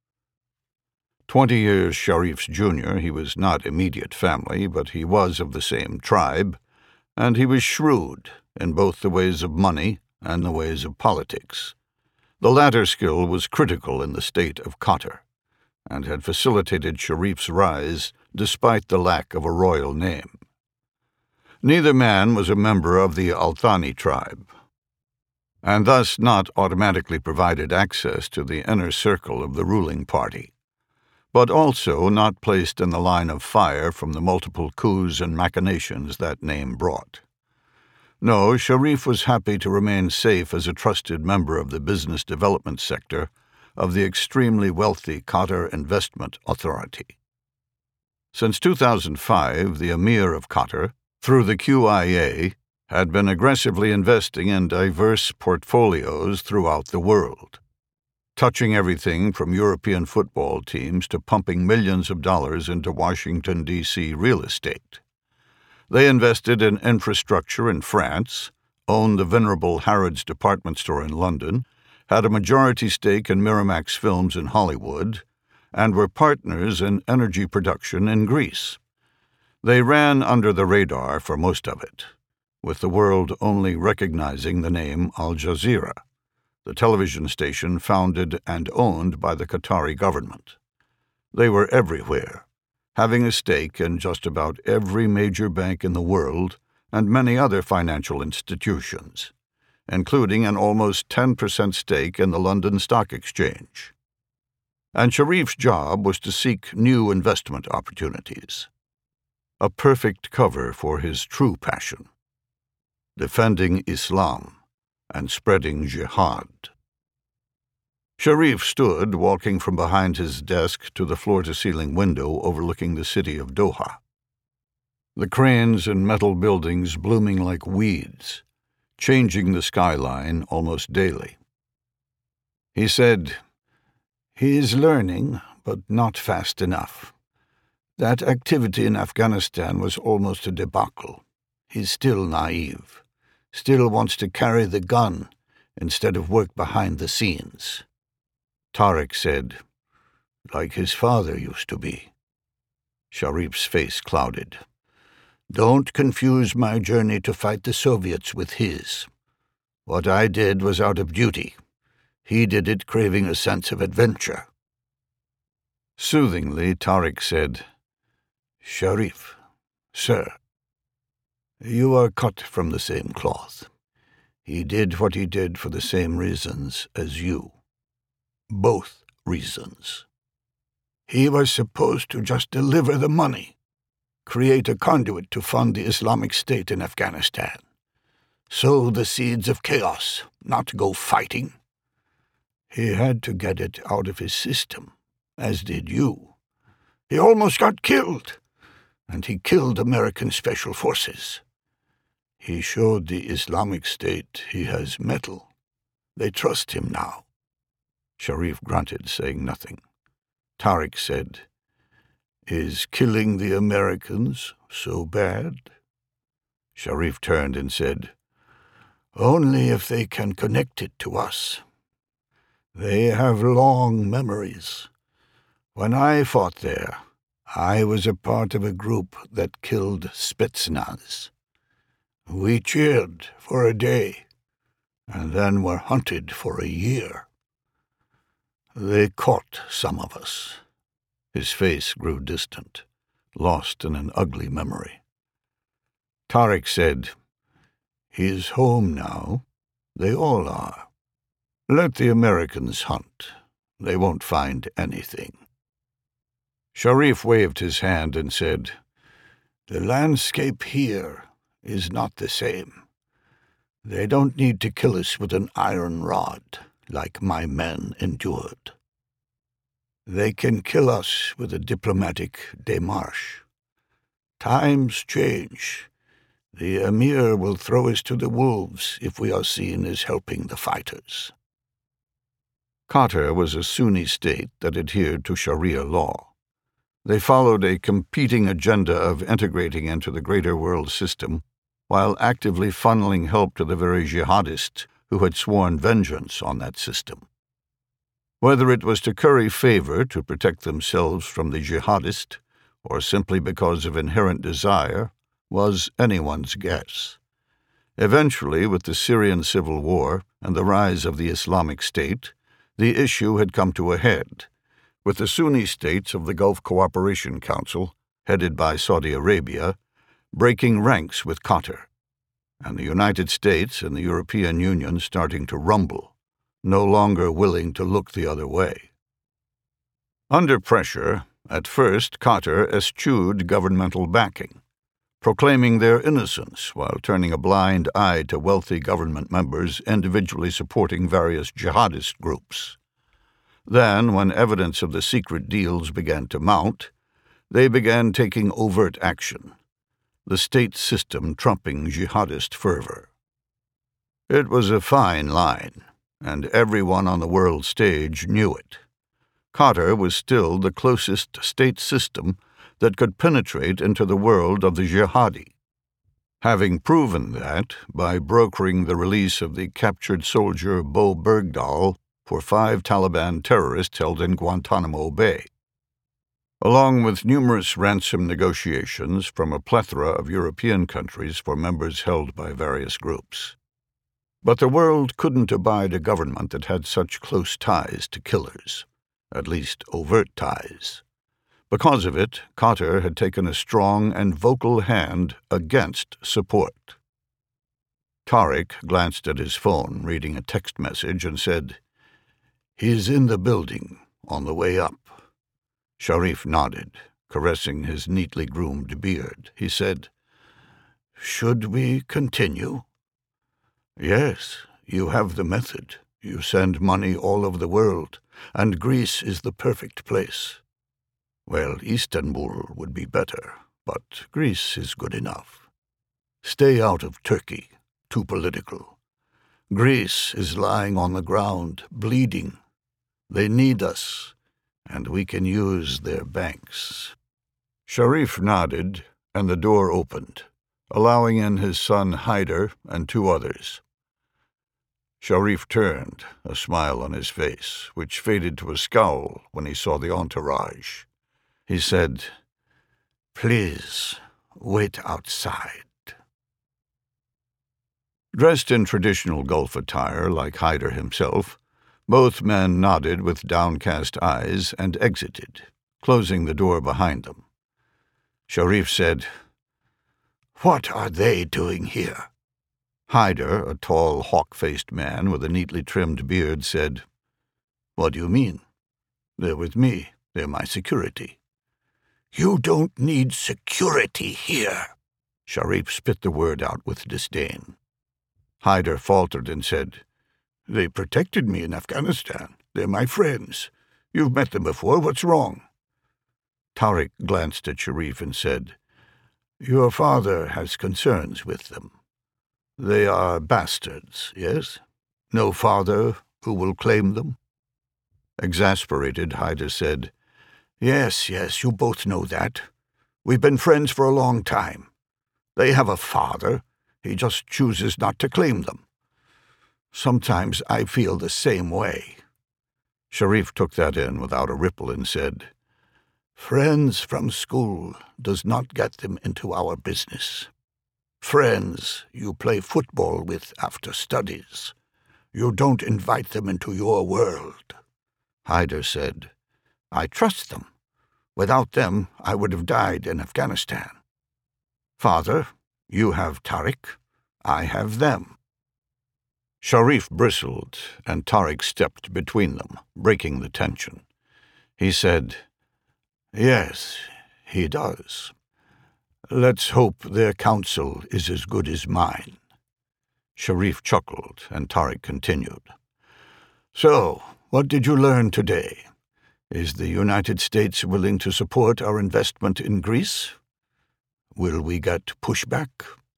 20 years Sharif's junior, he was not immediate family, but he was of the same tribe, and he was shrewd in both the ways of money and the ways of politics. The latter skill was critical in the state of Qatar, and had facilitated Sharif's rise despite the lack of a royal name. Neither man was a member of the Al-Thani tribe, and thus not automatically provided access to the inner circle of the ruling party, but also not placed in the line of fire from the multiple coups and machinations that name brought. No, Sharif was happy to remain safe as a trusted member of the business development sector of the extremely wealthy Qatar Investment Authority. Since 2005, the Emir of Qatar, through the QIA, had been aggressively investing in diverse portfolios throughout the world, touching everything from European football teams to pumping millions of dollars into Washington, D.C. real estate. They invested in infrastructure in France, owned the venerable Harrods department store in London, had a majority stake in Miramax Films in Hollywood, and were partners in energy production in Greece. They ran under the radar for most of it, with the world only recognizing the name Al Jazeera, the television station founded and owned by the Qatari government. They were everywhere, having a stake in just about every major bank in the world and many other financial institutions, including an almost 10% stake in the London Stock Exchange. And Sharif's job was to seek new investment opportunities. A perfect cover for his true passion: defending Islam and spreading jihad. Sharif stood, walking from behind his desk to the floor-to-ceiling window overlooking the city of Doha. The cranes and metal buildings blooming like weeds, changing the skyline almost daily. He said, "He is learning, but not fast enough. That activity in Afghanistan was almost a debacle. He's still naive, still wants to carry the gun instead of work behind the scenes." Tariq said, "Like his father used to be." Sharif's face clouded. "Don't confuse my journey to fight the Soviets with his. What I did was out of duty. He did it craving a sense of adventure." Soothingly, Tariq said, "Sharif, sir, you are cut from the same cloth. He did what he did for the same reasons as you. Both reasons. He was supposed to just deliver the money, create a conduit to fund the Islamic State in Afghanistan, sow the seeds of chaos, not go fighting. He had to get it out of his system, as did you. He almost got killed, and he killed American Special Forces. He showed the Islamic State he has mettle. They trust him now." Sharif grunted, saying nothing. Tariq said, "Is killing the Americans so bad?" Sharif turned and said, "Only if they can connect it to us. They have long memories. When I fought there, I was a part of a group that killed Spetsnaz. We cheered for a day, and then were hunted for a year. They caught some of us." His face grew distant, lost in an ugly memory. Tariq said, "He's home now. They all are. Let the Americans hunt. They won't find anything." Sharif waved his hand and said, "The landscape here is not the same. They don't need to kill us with an iron rod, like my men endured. They can kill us with a diplomatic démarche. Times change. The Emir will throw us to the wolves if we are seen as helping the fighters." Qatar was a Sunni state that adhered to Sharia law. They followed a competing agenda of integrating into the greater world system while actively funneling help to the very jihadists who had sworn vengeance on that system. Whether it was to curry favor to protect themselves from the jihadist or simply because of inherent desire was anyone's guess. Eventually, with the Syrian civil war and the rise of the Islamic State, the issue had come to a head, with the Sunni states of the Gulf Cooperation Council, headed by Saudi Arabia, breaking ranks with Qatar, and the United States and the European Union starting to rumble, no longer willing to look the other way. Under pressure, at first Qatar eschewed governmental backing, proclaiming their innocence while turning a blind eye to wealthy government members individually supporting various jihadist groups. Then, when evidence of the secret deals began to mount, they began taking overt action, the state system trumping jihadist fervor. It was a fine line, and everyone on the world stage knew it. Qatar was still the closest state system that could penetrate into the world of the jihadi, having proven that by brokering the release of the captured soldier Bo Bergdahl for 5 Taliban terrorists held in Guantanamo Bay, along with numerous ransom negotiations from a plethora of European countries for members held by various groups. But the world couldn't abide a government that had such close ties to killers, at least overt ties. Because of it, Qatar had taken a strong and vocal hand against support. Tariq glanced at his phone, reading a text message, and said, "He's in the building, on the way up." Sharif nodded, caressing his neatly groomed beard. He said, "Should we continue?" "Yes, you have the method. You send money all over the world, and Greece is the perfect place. Well, Istanbul would be better, but Greece is good enough. Stay out of Turkey, too political. Greece is lying on the ground, bleeding. They need us, and we can use their banks." Sharif nodded, and the door opened, allowing in his son Haider and 2 others. Sharif turned, a smile on his face, which faded to a scowl when he saw the entourage. He said, "Please, wait outside." Dressed in traditional Gulf attire like Haider himself, both men nodded with downcast eyes and exited, closing the door behind them. Sharif said, "What are they doing here?" Haider, a tall, hawk-faced man with a neatly trimmed beard, said, "What do you mean? They're with me. They're my security." "You don't need security here." Sharif spit the word out with disdain. Haider faltered and said, "They protected me in Afghanistan. They're my friends. You've met them before. What's wrong?" Tariq glanced at Sharif and said, "Your father has concerns with them. They are bastards, yes? No father who will claim them?" Exasperated, Haider said, Yes, you both know that. We've been friends for a long time. They have a father. He just chooses not to claim them. Sometimes I feel the same way." Sharif took that in without a ripple and said, "Friends from school does not get them into our business. Friends you play football with after studies. You don't invite them into your world." Haider said, "I trust them. Without them, I would have died in Afghanistan. Father, you have Tariq. I have them." Sharif bristled, and Tariq stepped between them, breaking the tension. He said, "Yes, he does. Let's hope their counsel is as good as mine." Sharif chuckled, and Tariq continued. "So, what did you learn today? Is the United States willing to support our investment in Greece? Will we get pushback?"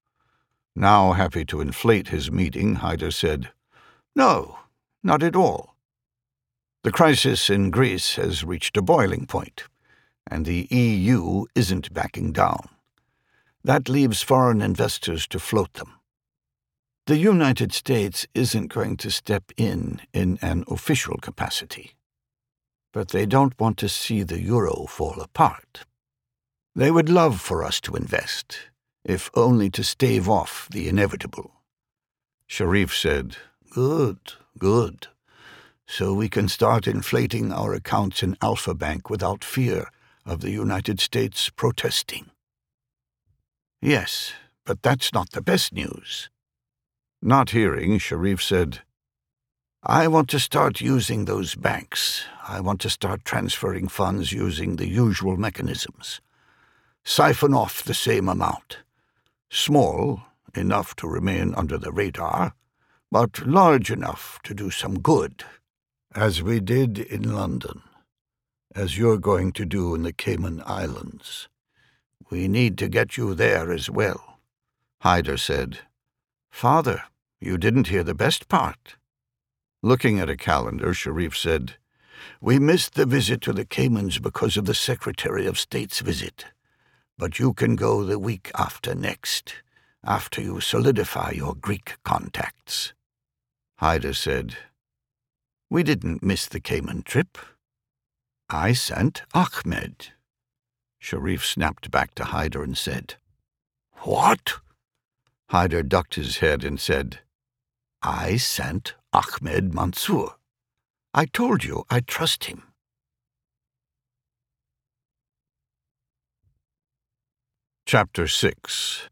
Now happy to inflate his meeting, Haider said, "No, not at all. The crisis in Greece has reached a boiling point, and the EU isn't backing down. That leaves foreign investors to float them. The United States isn't going to step in an official capacity, but they don't want to see the euro fall apart. They would love for us to invest, if only to stave off the inevitable." Sharif said, Good. So we can start inflating our accounts in Alpha Bank without fear of the United States protesting." "Yes, but that's not the best news." Not hearing, Sharif said, "I want to start using those banks. I want to start transferring funds using the usual mechanisms. Siphon off the same amount. Small, enough to remain under the radar, but large enough to do some good, as we did in London, as you're going to do in the Cayman Islands. We need to get you there as well." Haider said, "Father, you didn't hear the best part." Looking at a calendar, Sharif said, "We missed the visit to the Caymans because of the Secretary of State's visit, but you can go the week after next, after you solidify your Greek contacts." Haider said, "We didn't miss the Cayman trip. I sent Ahmed." Sharif snapped back to Haider and said, "What?" Haider ducked his head and said, "I sent Ahmed Mansour. I told you I trust him." Chapter 6.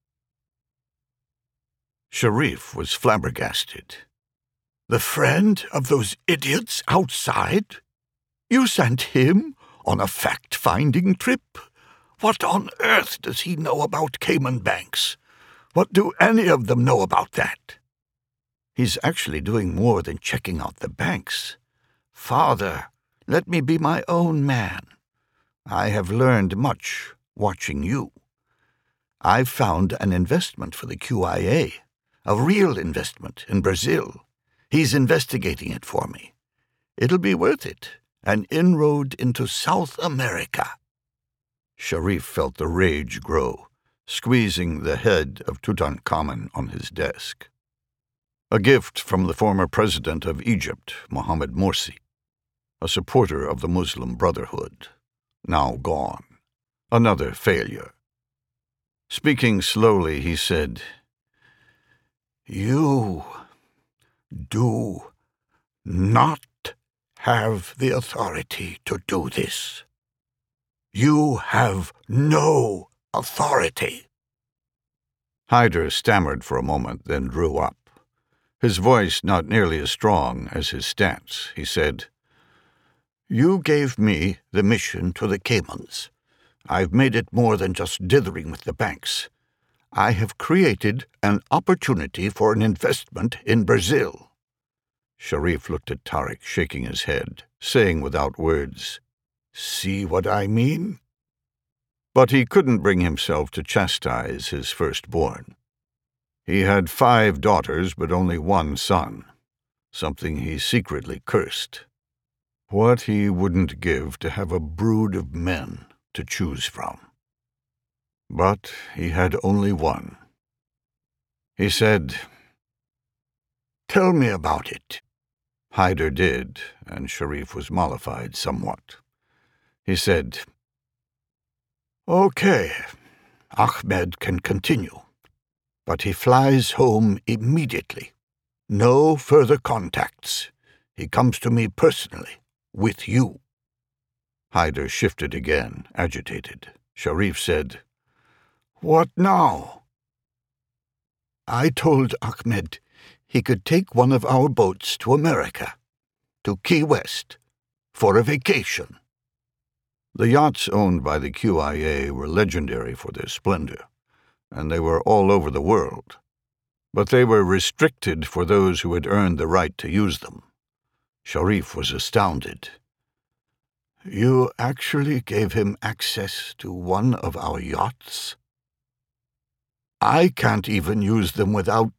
Sharif was flabbergasted. "The friend of those idiots outside? You sent him on a fact-finding trip? What on earth does he know about Cayman banks? What do any of them know about that?" He's actually doing more than checking out the banks. Father, let me be my own man. I have learned much watching you. I've found an investment for the QIA, a real investment in Brazil. He's investigating it for me. It'll be worth it, an inroad into South America. Sharif felt the rage grow, squeezing the head of Tutankhamun on his desk. A gift from the former president of Egypt, Mohammed Morsi, a supporter of the Muslim Brotherhood, now gone. Another failure. Speaking slowly, he said, "You do not have the authority to do this. You have no authority." Hyder stammered for a moment, then drew up. His voice not nearly as strong as his stance. He said, "You gave me the mission to the Caymans. I've made it more than just dithering with the banks. I have created an opportunity for an investment in Brazil." Sharif looked at Tariq, shaking his head, saying without words, "See what I mean?" But he couldn't bring himself to chastise his firstborn. He had 5 daughters, but only 1 son, something he secretly cursed. What he wouldn't give to have a brood of men to choose from. But he had only 1. He said, "Tell me about it." Hyder did, and Sharif was mollified somewhat. He said, "Okay, Ahmed can continue, but he flies home immediately. No further contacts. He comes to me personally, with you." Hyder shifted again, agitated. Sharif said, "What now?" "I told Ahmed he could take one of our boats to America, to Key West, for a vacation." The yachts owned by the QIA were legendary for their splendor, and they were all over the world. But they were restricted for those who had earned the right to use them. Sharif was astounded. "You actually gave him access to one of our yachts? I can't even use them without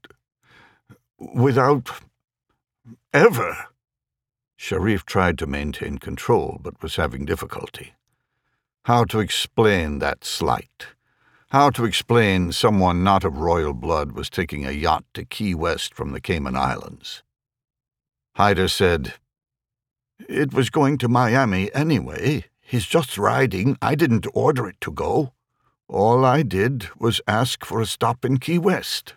ever." Sharif tried to maintain control, but was having difficulty. How to explain that slight? How to explain someone not of royal blood was taking a yacht to Key West from the Cayman Islands? Hyder said, "It was going to Miami anyway. He's just riding. I didn't order it to go. All I did was ask for a stop in Key West."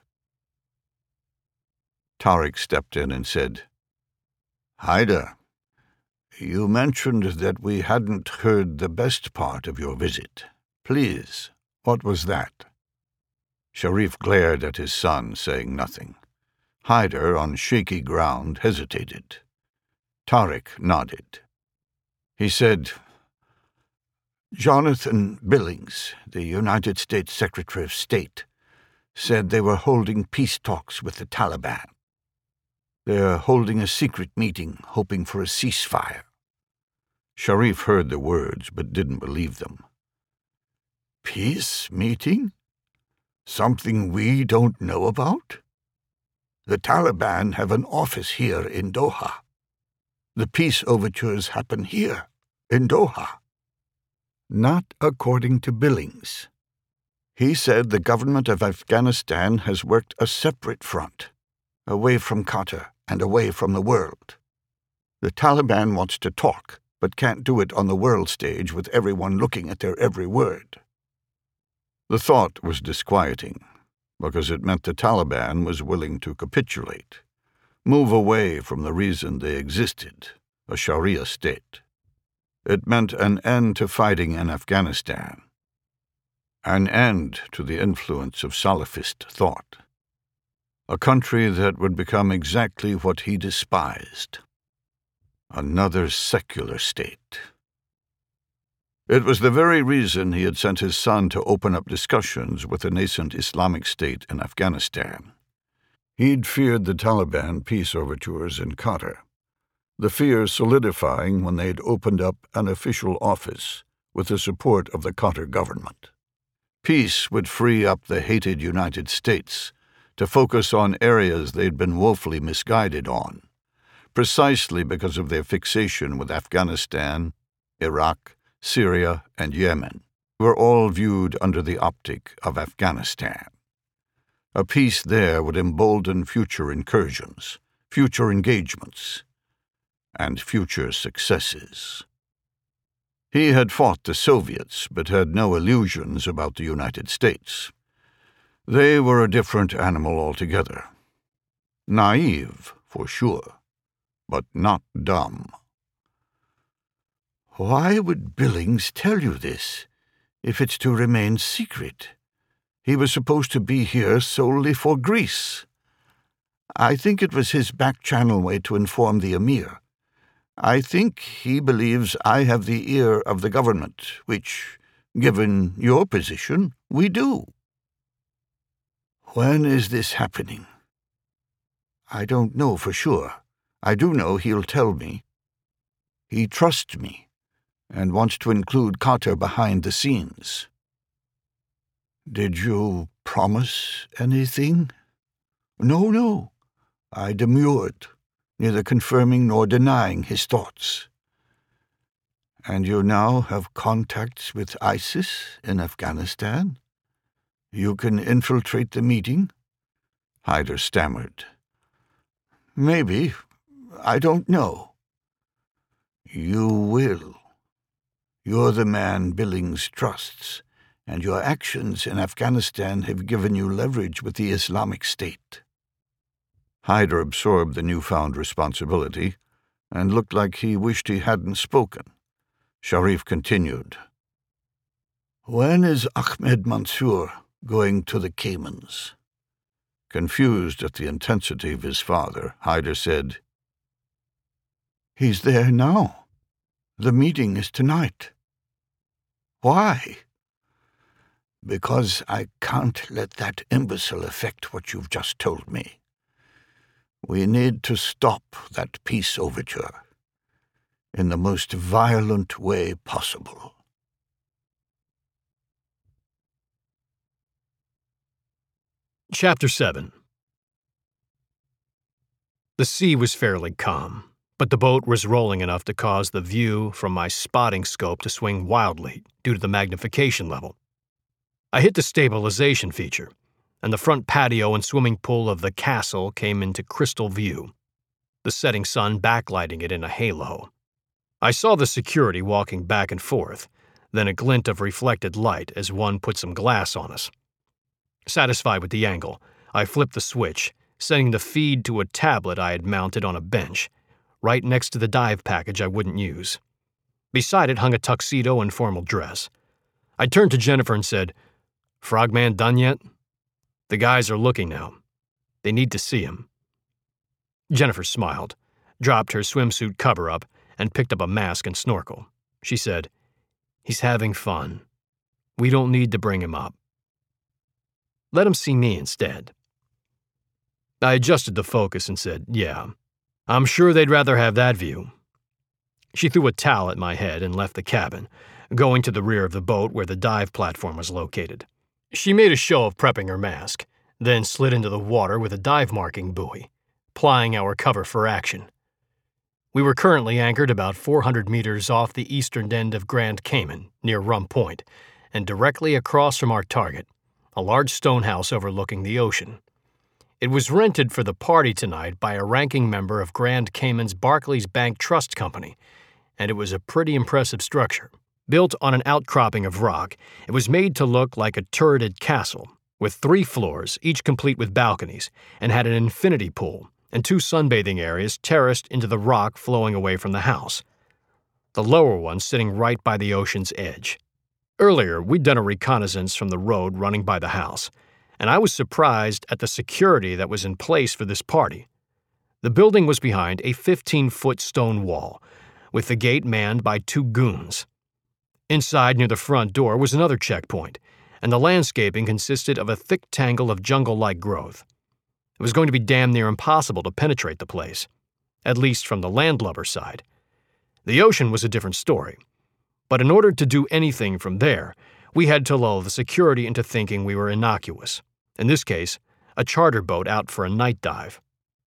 Tariq stepped in and said, "Hyder, you mentioned that we hadn't heard the best part of your visit. Please, what was that?" Sharif glared at his son, saying nothing. Hyder, on shaky ground, hesitated. Tariq nodded. He said, "Jonathan Billings, the United States Secretary of State, said they were holding peace talks with the Taliban. They're holding a secret meeting, hoping for a ceasefire." Sharif heard the words, but didn't believe them. "Peace meeting? Something we don't know about? The Taliban have an office here in Doha. The peace overtures happen here, in Doha." "Not according to Billings. He said the government of Afghanistan has worked a separate front, away from Qatar and away from the world. The Taliban wants to talk, but can't do it on the world stage with everyone looking at their every word." The thought was disquieting, because it meant the Taliban was willing to capitulate, move away from the reason they existed, a Sharia state. It meant an end to fighting in Afghanistan, an end to the influence of Salafist thought, a country that would become exactly what he despised, another secular state. It was the very reason he had sent his son to open up discussions with the nascent Islamic State in Afghanistan. He'd feared the Taliban peace overtures in Qatar, the fear solidifying when they'd opened up an official office with the support of the Qatar government. Peace would free up the hated United States to focus on areas they'd been woefully misguided on, precisely because of their fixation with Afghanistan, Iraq, Syria, and Yemen, were all viewed under the optic of Afghanistan. A peace there would embolden future incursions, future engagements, and future successes. He had fought the Soviets, but had no illusions about the United States. They were a different animal altogether. Naive, for sure, but not dumb. Why would Billings tell you this, if it's to remain secret? He was supposed to be here solely for Greece. I think it was his back-channel way to inform the Emir. I think he believes I have the ear of the government, which, given your position, we do. When is this happening? I don't know for sure. I do know he'll tell me. He trusts me, and wants to include Qatar behind the scenes. Did you promise anything? No. I demurred, neither confirming nor denying his thoughts. And you now have contacts with ISIS in Afghanistan? You can infiltrate the meeting? Hyder stammered. Maybe. I don't know. You will. You're the man Billings trusts, and your actions in Afghanistan have given you leverage with the Islamic State. Hyder absorbed the newfound responsibility and looked like he wished he hadn't spoken. Sharif continued. When is Ahmed Mansour going to the Caymans? Confused at the intensity of his father, Hyder said, He's there now. The meeting is tonight. Why? Because I can't let that imbecile affect what you've just told me. We need to stop that peace overture in the most violent way possible. Chapter 7. The sea was fairly calm, but the boat was rolling enough to cause the view from my spotting scope to swing wildly due to the magnification level. I hit the stabilization feature, and the front patio and swimming pool of the castle came into crystal view, the setting sun backlighting it in a halo. I saw the security walking back and forth, then a glint of reflected light as one put some glass on us. Satisfied with the angle, I flipped the switch, setting the feed to a tablet I had mounted on a bench, right next to the dive package I wouldn't use. Beside it hung a tuxedo and formal dress. I turned to Jennifer and said, "Frogman done yet? The guys are looking now. They need to see him." Jennifer smiled, dropped her swimsuit cover-up, and picked up a mask and snorkel. She said, "He's having fun. We don't need to bring him up. Let him see me instead." I adjusted the focus and said, "Yeah, I'm sure they'd rather have that view." She threw a towel at my head and left the cabin, going to the rear of the boat where the dive platform was located. She made a show of prepping her mask, then slid into the water with a dive marking buoy, plying our cover for action. We were currently anchored about 400 meters off the eastern end of Grand Cayman, near Rum Point, and directly across from our target, a large stone house overlooking the ocean. It was rented for the party tonight by a ranking member of Grand Cayman's Barclays Bank Trust Company, and it was a pretty impressive structure. Built on an outcropping of rock, it was made to look like a turreted castle, with 3 floors, each complete with balconies, and had an infinity pool and 2 sunbathing areas terraced into the rock flowing away from the house, the lower one sitting right by the ocean's edge. Earlier, we'd done a reconnaissance from the road running by the house, and I was surprised at the security that was in place for this party. The building was behind a 15-foot stone wall, with the gate manned by 2 goons. Inside near the front door was another checkpoint, and the landscaping consisted of a thick tangle of jungle-like growth. It was going to be damn near impossible to penetrate the place, at least from the landlubber side. The ocean was a different story, but in order to do anything from there, we had to lull the security into thinking we were innocuous, in this case, a charter boat out for a night dive.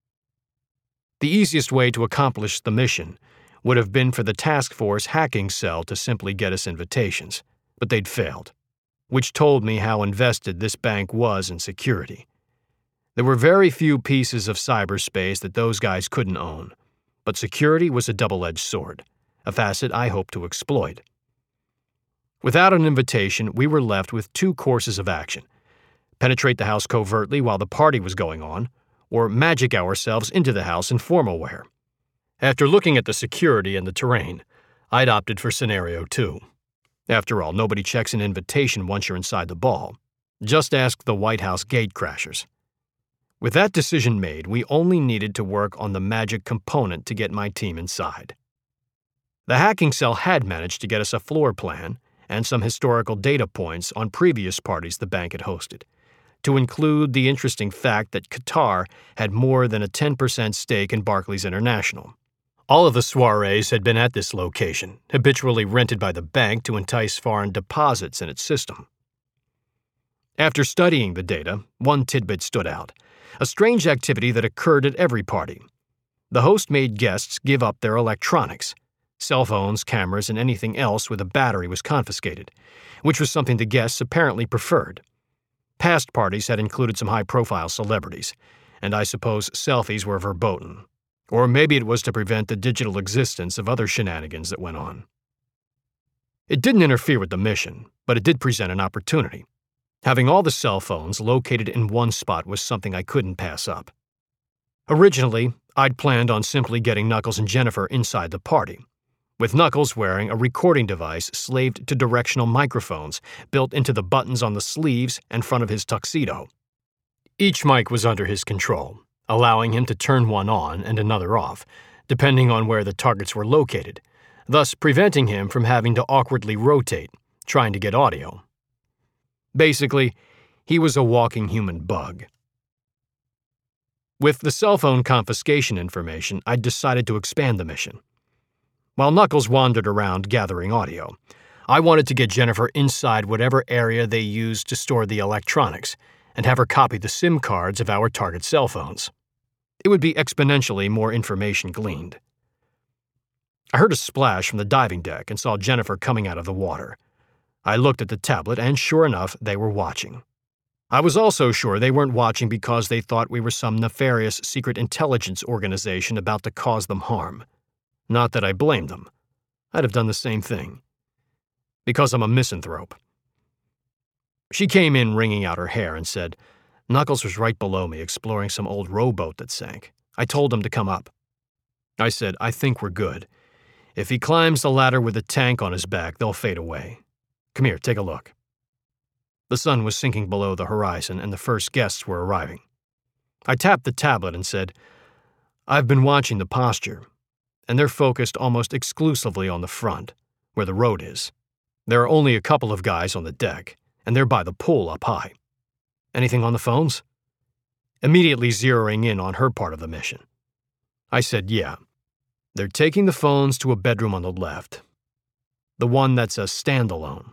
The easiest way to accomplish the mission would have been for the task force hacking cell to simply get us invitations, but they'd failed, which told me how invested this bank was in security. There were very few pieces of cyberspace that those guys couldn't own, but security was a double-edged sword, a facet I hoped to exploit. Without an invitation, we were left with two courses of action: penetrate the house covertly while the party was going on, or magic ourselves into the house in formal wear. After looking at the security and the terrain, I'd opted for scenario 2. After all, nobody checks an invitation once you're inside the ball. Just ask the White House gatecrashers. With that decision made, we only needed to work on the magic component to get my team inside. The hacking cell had managed to get us a floor plan and some historical data points on previous parties the bank had hosted, to include the interesting fact that Qatar had more than a 10% stake in Barclays International. All of the soirees had been at this location, habitually rented by the bank to entice foreign deposits in its system. After studying the data, one tidbit stood out: a strange activity that occurred at every party. The host made guests give up their electronics. Cell phones, cameras, and anything else with a battery was confiscated, which was something the guests apparently preferred. Past parties had included some high-profile celebrities, and I suppose selfies were verboten. Or maybe it was to prevent the digital existence of other shenanigans that went on. It didn't interfere with the mission, but it did present an opportunity. Having all the cell phones located in one spot was something I couldn't pass up. Originally, I'd planned on simply getting Knuckles and Jennifer inside the party, with Knuckles wearing a recording device slaved to directional microphones built into the buttons on the sleeves and front of his tuxedo. Each mic was under his control, allowing him to turn one on and another off, depending on where the targets were located, thus preventing him from having to awkwardly rotate, trying to get audio. Basically, he was a walking human bug. With the cell phone confiscation information, I decided to expand the mission. While Knuckles wandered around gathering audio, I wanted to get Jennifer inside whatever area they used to store the electronics and have her copy the SIM cards of our target cell phones. It would be exponentially more information gleaned. I heard a splash from the diving deck and saw Jennifer coming out of the water. I looked at the tablet, and sure enough, they were watching. I was also sure they weren't watching because they thought we were some nefarious secret intelligence organization about to cause them harm. Not that I blamed them. I'd have done the same thing. Because I'm a misanthrope. She came in wringing out her hair and said, "Knuckles was right below me exploring some old rowboat that sank. I told him to come up." I said, "I think we're good. If he climbs the ladder with a tank on his back, they'll fade away. Come here, take a look." The sun was sinking below the horizon and the first guests were arriving. I tapped the tablet and said, "I've been watching the posture, and they're focused almost exclusively on the front, where the road is. There are only a couple of guys on the deck, and they're by the pool up high. Anything on the phones?" Immediately zeroing in on her part of the mission. I said, "Yeah. They're taking the phones to a bedroom on the left. The one that's a standalone."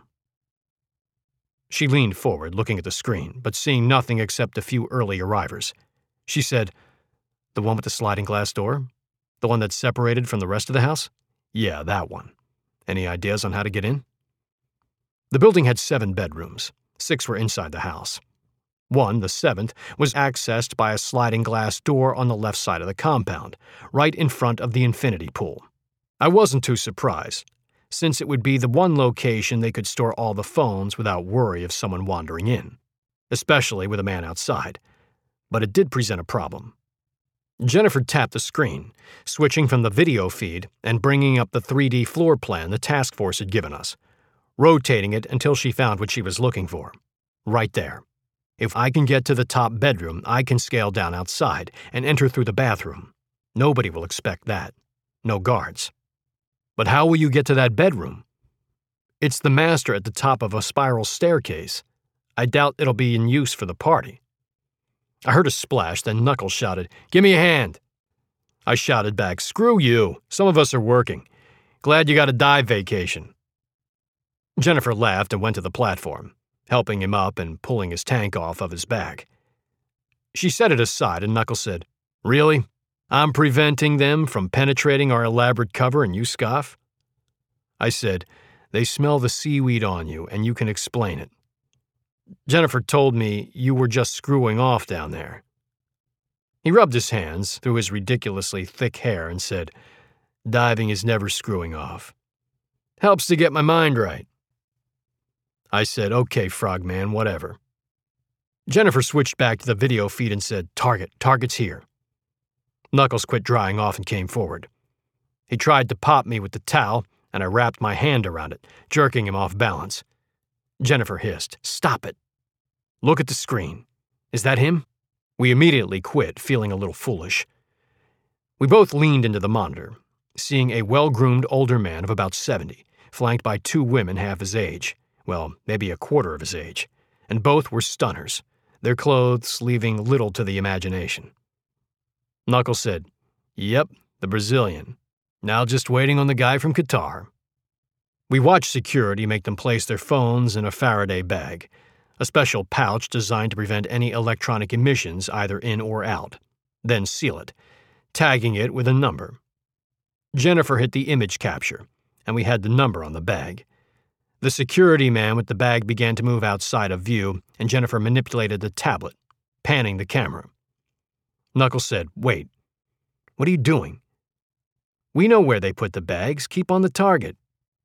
She leaned forward, looking at the screen, but seeing nothing except a few early arrivers. She said, "The one with the sliding glass door? The one that's separated from the rest of the house?" "Yeah, that one. Any ideas on how to get in?" The building had 7 bedrooms. 6 were inside the house. One, the 7th, was accessed by a sliding glass door on the left side of the compound, right in front of the infinity pool. I wasn't too surprised, since it would be the one location they could store all the phones without worry of someone wandering in, especially with a man outside. But it did present a problem. Jennifer tapped the screen, switching from the video feed and bringing up the 3D floor plan the task force had given us, rotating it until she found what she was looking for. Right there. If I can get to the top bedroom, I can scale down outside and enter through the bathroom. Nobody will expect that. No guards. But how will you get to that bedroom? It's the master at the top of a spiral staircase. I doubt it'll be in use for the party. I heard a splash, then Knuckles shouted, "Give me a hand." I shouted back, "Screw you. Some of us are working. Glad you got a dive vacation." Jennifer laughed and went to the platform, helping him up and pulling his tank off of his back. She set it aside and Knuckles said, "Really? I'm preventing them from penetrating our elaborate cover and you scoff?" I said, "They smell the seaweed on you and you can explain it. Jennifer told me you were just screwing off down there." He rubbed his hands through his ridiculously thick hair and said, "Diving is never screwing off. Helps to get my mind right." I said, "Okay, Frogman, whatever." Jennifer switched back to the video feed and said, Target's here." Knuckles quit drying off and came forward. He tried to pop me with the towel, and I wrapped my hand around it, jerking him off balance. Jennifer hissed, "Stop it. Look at the screen. Is that him?" We immediately quit, feeling a little foolish. We both leaned into the monitor, seeing a well-groomed older man of about 70, flanked by two women half his age, well, maybe a quarter of his age, and both were stunners, their clothes leaving little to the imagination. Knuckles said, "Yep, the Brazilian. Now just waiting on the guy from Qatar." We watched security make them place their phones in a Faraday bag, a special pouch designed to prevent any electronic emissions either in or out, then seal it, tagging it with a number. Jennifer hit the image capture, and we had the number on the bag. The security man with the bag began to move outside of view, and Jennifer manipulated the tablet, panning the camera. Knuckles said, "Wait. What are you doing? We know where they put the bags. Keep on the target."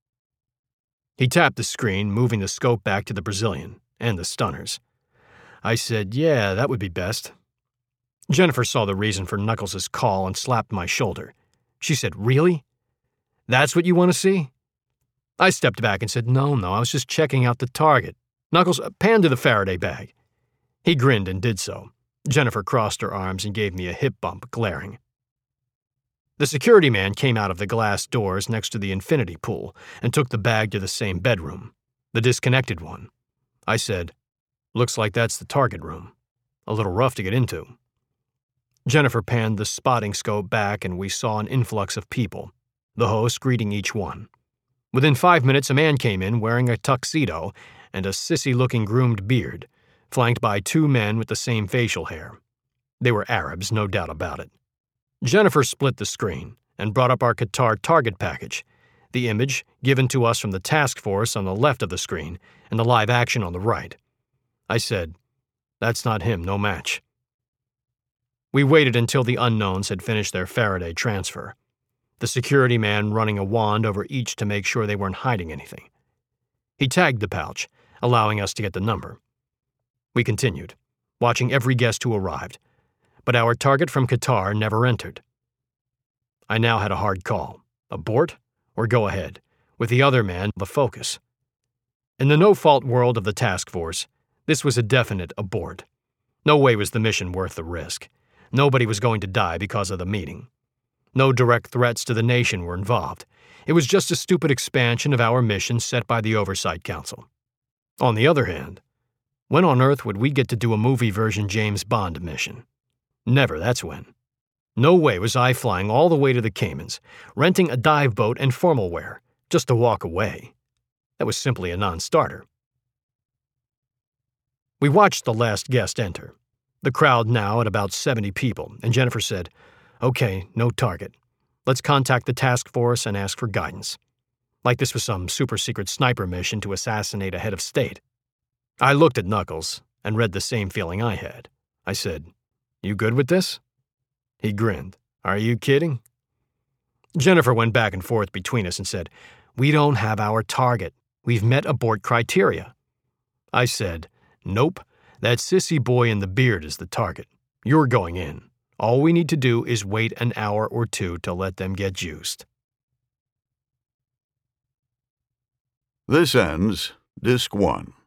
He tapped the screen, moving the scope back to the Brazilian and the stunners. I said, "Yeah, that would be best." Jennifer saw the reason for Knuckles' call and slapped my shoulder. She said, "Really? That's what you want to see?" I stepped back and said, No, I was just checking out the target. Knuckles, pan to the Faraday bag." He grinned and did so. Jennifer crossed her arms and gave me a hip bump, glaring. The security man came out of the glass doors next to the infinity pool and took the bag to the same bedroom, the disconnected one. I said, "Looks like that's the target room. A little rough to get into." Jennifer panned the spotting scope back and we saw an influx of people, the host greeting each one. Within 5 minutes, a man came in wearing a tuxedo and a sissy-looking groomed beard, flanked by two men with the same facial hair. They were Arabs, no doubt about it. Jennifer split the screen and brought up our Qatar target package, the image given to us from the task force on the left of the screen and the live action on the right. I said, "That's not him, no match." We waited until the unknowns had finished their Faraday transfer, the security man running a wand over each to make sure they weren't hiding anything. He tagged the pouch, allowing us to get the number. We continued, watching every guest who arrived, but our target from Qatar never entered. I now had a hard call, abort or go ahead, with the other man the focus. In the no-fault world of the task force, this was a definite abort. No way was the mission worth the risk. Nobody was going to die because of the meeting. No direct threats to the nation were involved. It was just a stupid expansion of our mission set by the Oversight Council. On the other hand, when on earth would we get to do a movie version James Bond mission? Never, that's when. No way was I flying all the way to the Caymans, renting a dive boat and formal wear, just to walk away. That was simply a non-starter. We watched the last guest enter, the crowd now at about 70 people, and Jennifer said, "Okay, no target. Let's contact the task force and ask for guidance." Like this was some super-secret sniper mission to assassinate a head of state. I looked at Knuckles and read the same feeling I had. I said, "You good with this?" He grinned. "Are you kidding?" Jennifer went back and forth between us and said, "We don't have our target. We've met abort criteria." I said, "Nope, that sissy boy in the beard is the target. You're going in. All we need to do is wait an hour or two to let them get juiced." This ends Disc 1.